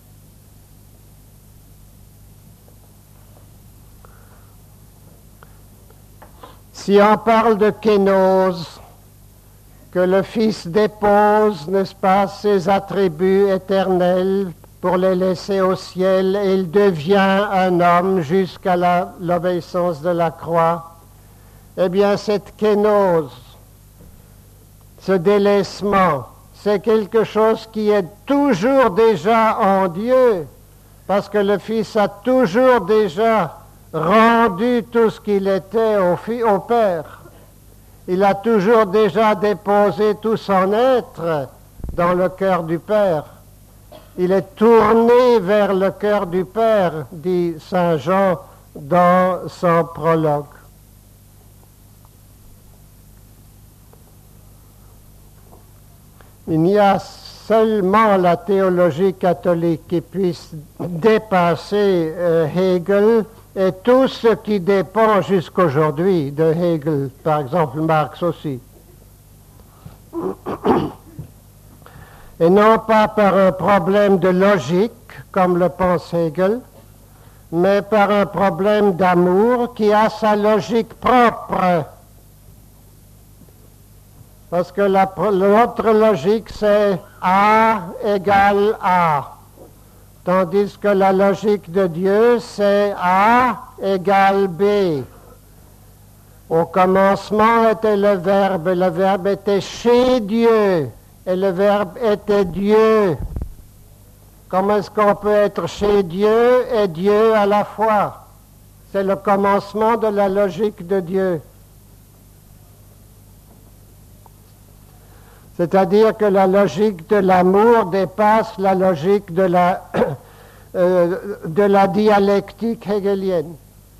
Si on parle de kénose, que le Fils dépose, n'est-ce pas, ses attributs éternels pour les laisser au ciel, et il devient un homme jusqu'à la, l'obéissance de la croix, eh bien cette kénose, ce délaissement, c'est quelque chose qui est toujours déjà en Dieu, parce que le Fils a toujours déjà rendu tout ce qu'il était au, fi- au Père. Il a toujours déjà déposé tout son être dans le cœur du Père. Il est tourné vers le cœur du Père, dit saint Jean dans son prologue. Il n'y a seulement la théologie catholique qui puisse dépasser euh, Hegel et tout ce qui dépend jusqu'aujourd'hui de Hegel, par exemple Marx aussi. Et non pas par un problème de logique, comme le pense Hegel, mais par un problème d'amour qui a sa logique propre. Parce que la, l'autre logique, c'est A égale A. Tandis que la logique de Dieu, c'est A égale B. Au commencement était le Verbe, et le Verbe était chez Dieu, et le Verbe était Dieu. Comment est-ce qu'on peut être chez Dieu et Dieu à la fois? C'est le commencement de la logique de Dieu. C'est-à-dire que la logique de l'amour dépasse la logique de la, euh, de la dialectique hegelienne.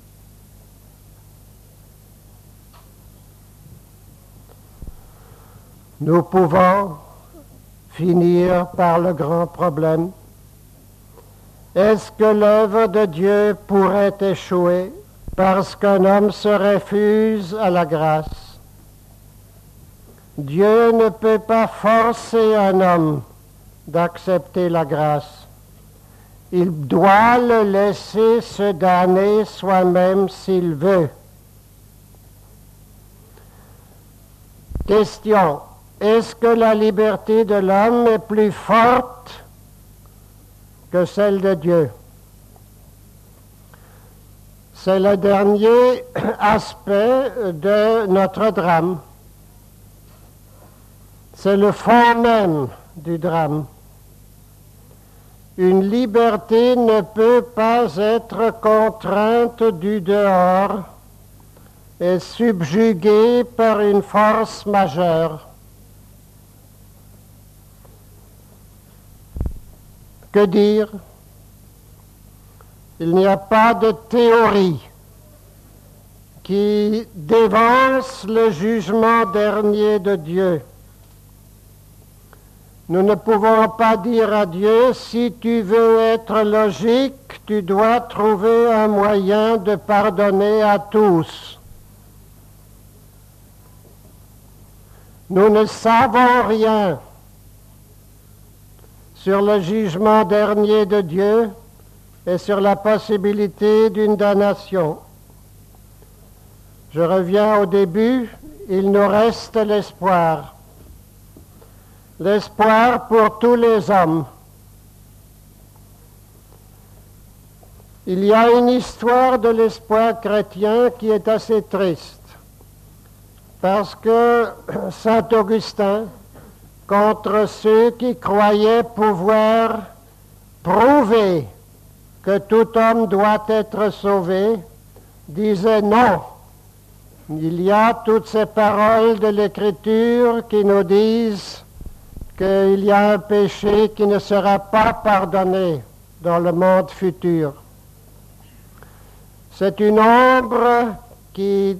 Nous pouvons finir par le grand problème. Est-ce que l'œuvre de Dieu pourrait échouer parce qu'un homme se refuse à la grâce? Dieu ne peut pas forcer un homme d'accepter la grâce. Il doit le laisser se damner soi-même s'il veut. Question. Est-ce que la liberté de l'homme est plus forte que celle de Dieu? C'est le dernier aspect de notre drame. C'est le fond même du drame. Une liberté ne peut pas être contrainte du dehors et subjuguée par une force majeure. Que dire? Il n'y a pas de théorie qui dévance le jugement dernier de Dieu. Nous ne pouvons pas dire à Dieu, si tu veux être logique, tu dois trouver un moyen de pardonner à tous. Nous ne savons rien sur le jugement dernier de Dieu et sur la possibilité d'une damnation. Je reviens au début, il nous reste l'espoir. L'espoir pour tous les hommes. Il y a une histoire de l'espoir chrétien qui est assez triste, parce que saint Augustin, contre ceux qui croyaient pouvoir prouver que tout homme doit être sauvé, disait non. Il y a toutes ces paroles de l'Écriture qui nous disent qu'il y a un péché qui ne sera pas pardonné dans le monde futur. C'est une ombre qui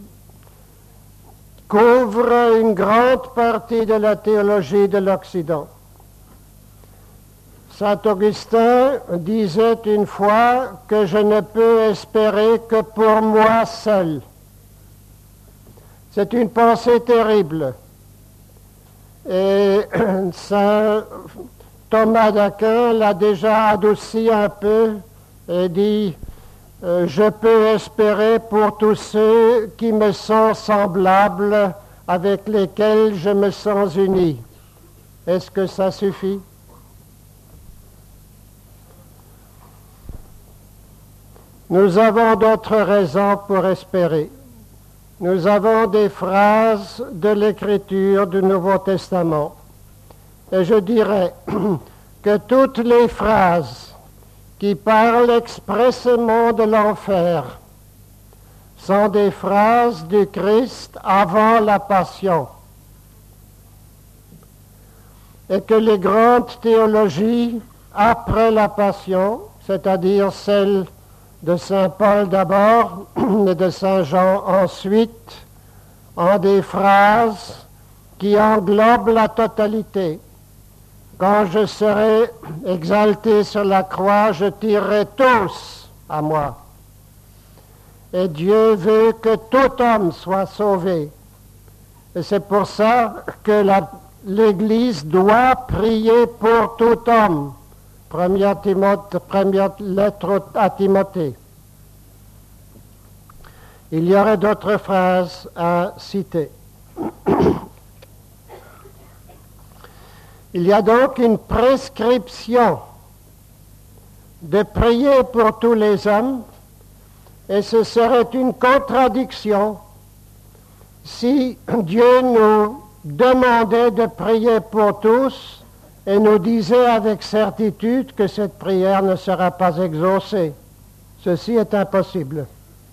couvre une grande partie de la théologie de l'Occident. Saint Augustin disait une fois que je ne peux espérer que pour moi seul. C'est une pensée terrible. Et Saint Thomas d'Aquin l'a déjà adouci un peu et dit euh, « Je peux espérer pour tous ceux qui me sont semblables, avec lesquels je me sens uni. » Est-ce que ça suffit? Nous avons d'autres raisons pour espérer. Nous avons des phrases de l'Écriture du Nouveau Testament. Et je dirais que toutes les phrases qui parlent expressément de l'enfer sont des phrases du Christ avant la Passion. Et que les grandes théologies après la Passion, c'est-à-dire celles de saint Paul d'abord et de saint Jean ensuite, ont des phrases qui englobent la totalité. Quand je serai exalté sur la croix, je tirerai tous à moi. Et Dieu veut que tout homme soit sauvé. Et c'est pour ça que la, l'Église doit prier pour tout homme. Première, Timothée, première lettre à Timothée. Il y aurait d'autres phrases à citer. Il y a donc une prescription de prier pour tous les hommes, et ce serait une contradiction si Dieu nous demandait de prier pour tous et nous disait avec certitude que cette prière ne sera pas exaucée. Ceci est impossible.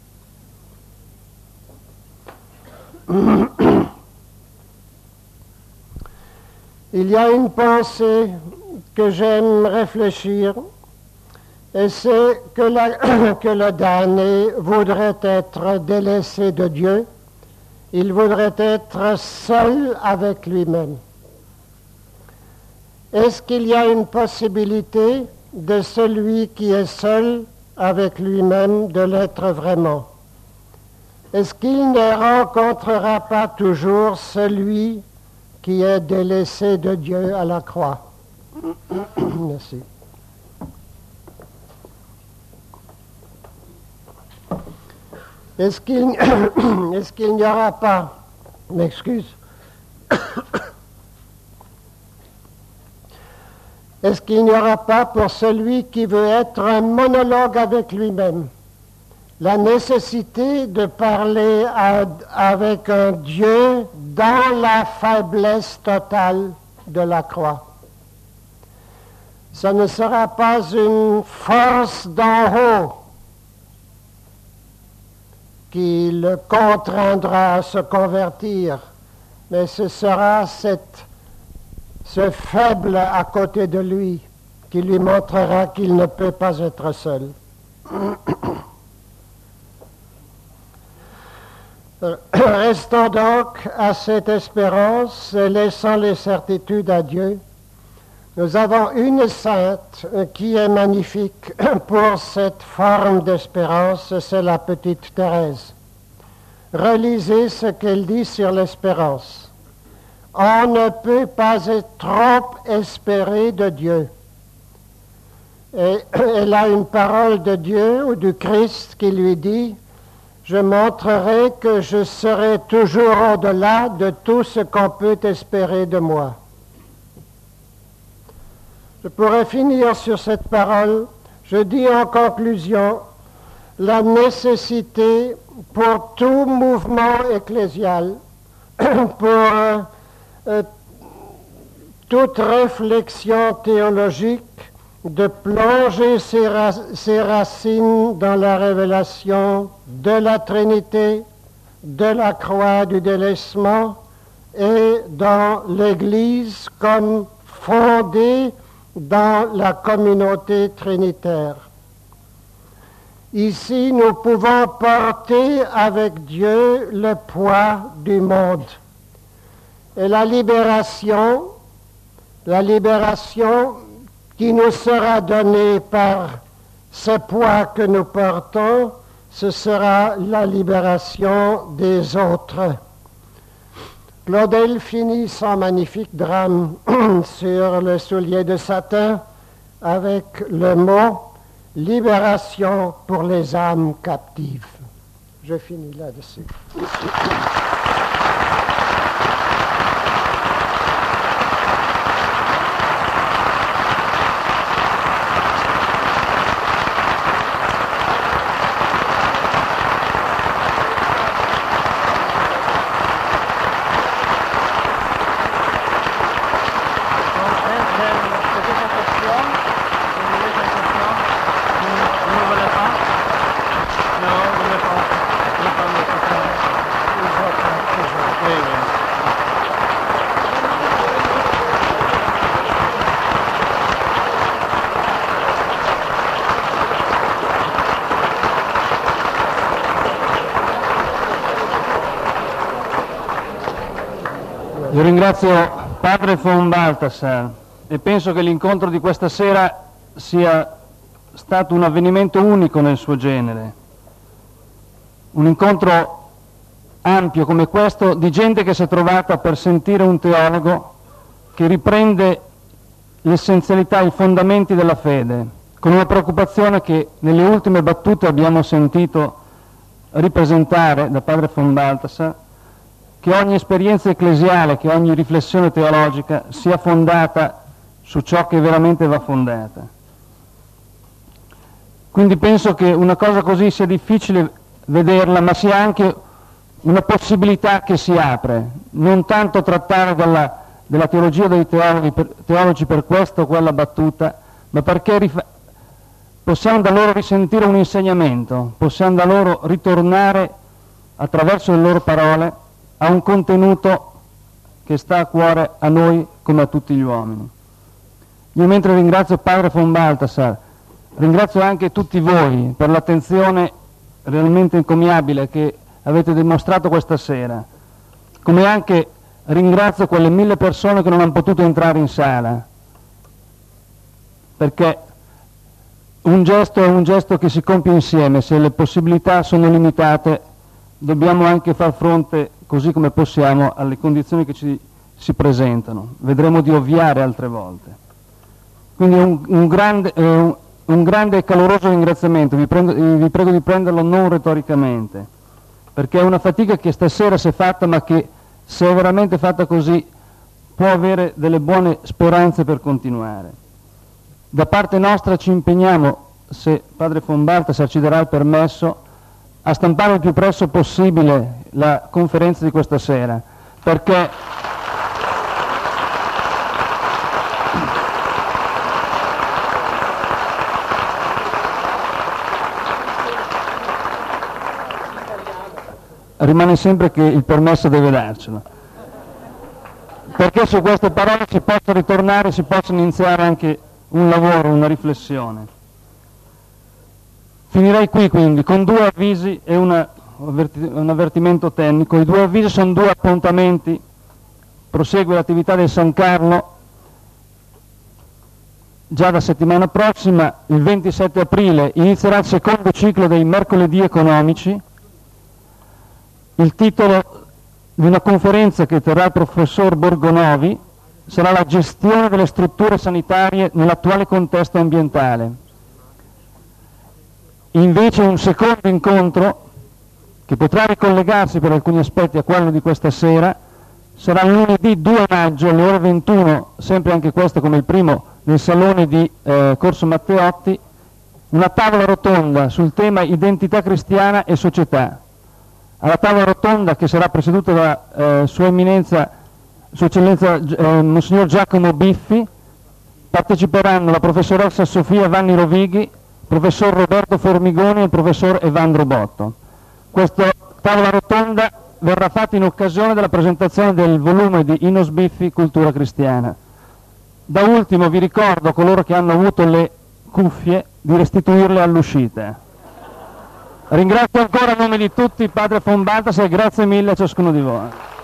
Il y a une pensée que j'aime réfléchir, et c'est que, la, que le damné voudrait être délaissé de Dieu, il voudrait être seul avec lui-même. Est-ce qu'il y a une possibilité de celui qui est seul avec lui-même de l'être vraiment? Est-ce qu'il ne rencontrera pas toujours celui qui est délaissé de Dieu à la croix? Merci. Est-ce qu'il, est-ce qu'il n'y aura pas, m'excuse, Est-ce qu'il n'y aura pas pour celui qui veut être un monologue avec lui-même, la nécessité de parler à, avec un Dieu dans la faiblesse totale de la croix? Ce ne sera pas une force d'en haut qui le contraindra à se convertir, mais ce sera cette, ce faible à côté de lui qui lui montrera qu'il ne peut pas être seul. Restons donc à cette espérance et laissant les certitudes à Dieu. Nous avons une sainte qui est magnifique pour cette forme d'espérance, c'est la petite Thérèse. Relisez ce qu'elle dit sur l'espérance. On ne peut pas être trop espérer de Dieu. Et elle a une parole de Dieu ou du Christ qui lui dit: je montrerai que je serai toujours au-delà de tout ce qu'on peut espérer de moi. Je pourrais finir sur cette parole. Je dis en conclusion la nécessité pour tout mouvement ecclésial, pour euh, euh, toute réflexion théologique, de plonger ses, ra- ses racines dans la révélation de la Trinité, de la croix du délaissement et dans l'Église comme fondée dans la communauté trinitaire. Ici, nous pouvons porter avec Dieu le poids du monde. Et la libération, la libération qui nous sera donnée par ce poids que nous portons, ce sera la libération des autres. Claudel finit son magnifique drame sur le soulier de satin avec le mot « libération pour les âmes captives ». Je finis là-dessus. Io ringrazio Padre von Balthasar e penso che l'incontro di questa sera sia stato un avvenimento unico nel suo genere. Un incontro ampio come questo di gente che si è trovata per sentire un teologo che riprende l'essenzialità, i fondamenti della fede, con una preoccupazione che nelle ultime battute abbiamo sentito ripresentare da Padre von Balthasar, che ogni esperienza ecclesiale, che ogni riflessione teologica sia fondata su ciò che veramente va fondata. Quindi penso che una cosa così sia difficile vederla, ma sia anche una possibilità che si apre, non tanto trattare della, della teologia dei teologi per, teologi per questa o quella battuta, ma perché rif- possiamo da loro risentire un insegnamento, possiamo da loro ritornare attraverso le loro parole a un contenuto che sta a cuore a noi come a tutti gli uomini. Io mentre ringrazio Padre von Balthasar, ringrazio anche tutti voi per l'attenzione realmente encomiabile che avete dimostrato questa sera, come anche ringrazio quelle mille persone che non hanno potuto entrare in sala, perché un gesto è un gesto che si compie insieme. Se le possibilità sono limitate, dobbiamo anche far fronte così come possiamo alle condizioni che ci si presentano. Vedremo di ovviare altre volte. Quindi un, un, grande, eh, un, un grande e caloroso ringraziamento, vi, prendo, vi prego di prenderlo non retoricamente, perché è una fatica che stasera si è fatta, ma che se è veramente fatta così può avere delle buone speranze per continuare. Da parte nostra ci impegniamo, se padre von Balthasar ci darà il permesso, a stampare il più presto possibile la conferenza di questa sera, perché rimane sempre che il permesso deve darcelo, perché su queste parole si possa ritornare, si possa iniziare anche un lavoro, una riflessione. Finirei qui quindi con due avvisi e una, un avvertimento tecnico. I due avvisi sono due appuntamenti. Prosegue l'attività del San Carlo già da settimana prossima, il ventisette aprile inizierà il secondo ciclo dei mercoledì economici. Il titolo di una conferenza che terrà il professor Borgonovi sarà la gestione delle strutture sanitarie nell'attuale contesto ambientale. Invece un secondo incontro, che potrà ricollegarsi per alcuni aspetti a quello di questa sera, sarà lunedì due maggio alle ore ventuno, sempre anche questo come il primo nel salone di eh, Corso Matteotti, una tavola rotonda sul tema identità cristiana e società. Alla tavola rotonda, che sarà presieduta da eh, Sua Eminenza, Sua Eccellenza eh, Monsignor Giacomo Biffi, parteciperanno la professoressa Sofia Vanni Rovighi, il professor Roberto Formigoni e il professor Evandro Botto. Questa tavola rotonda verrà fatta in occasione della presentazione del volume di Inos Biffi, Cultura Cristiana. Da ultimo vi ricordo, coloro che hanno avuto le cuffie, di restituirle all'uscita. Ringrazio ancora a nome di tutti padre von Balthasar e grazie mille a ciascuno di voi.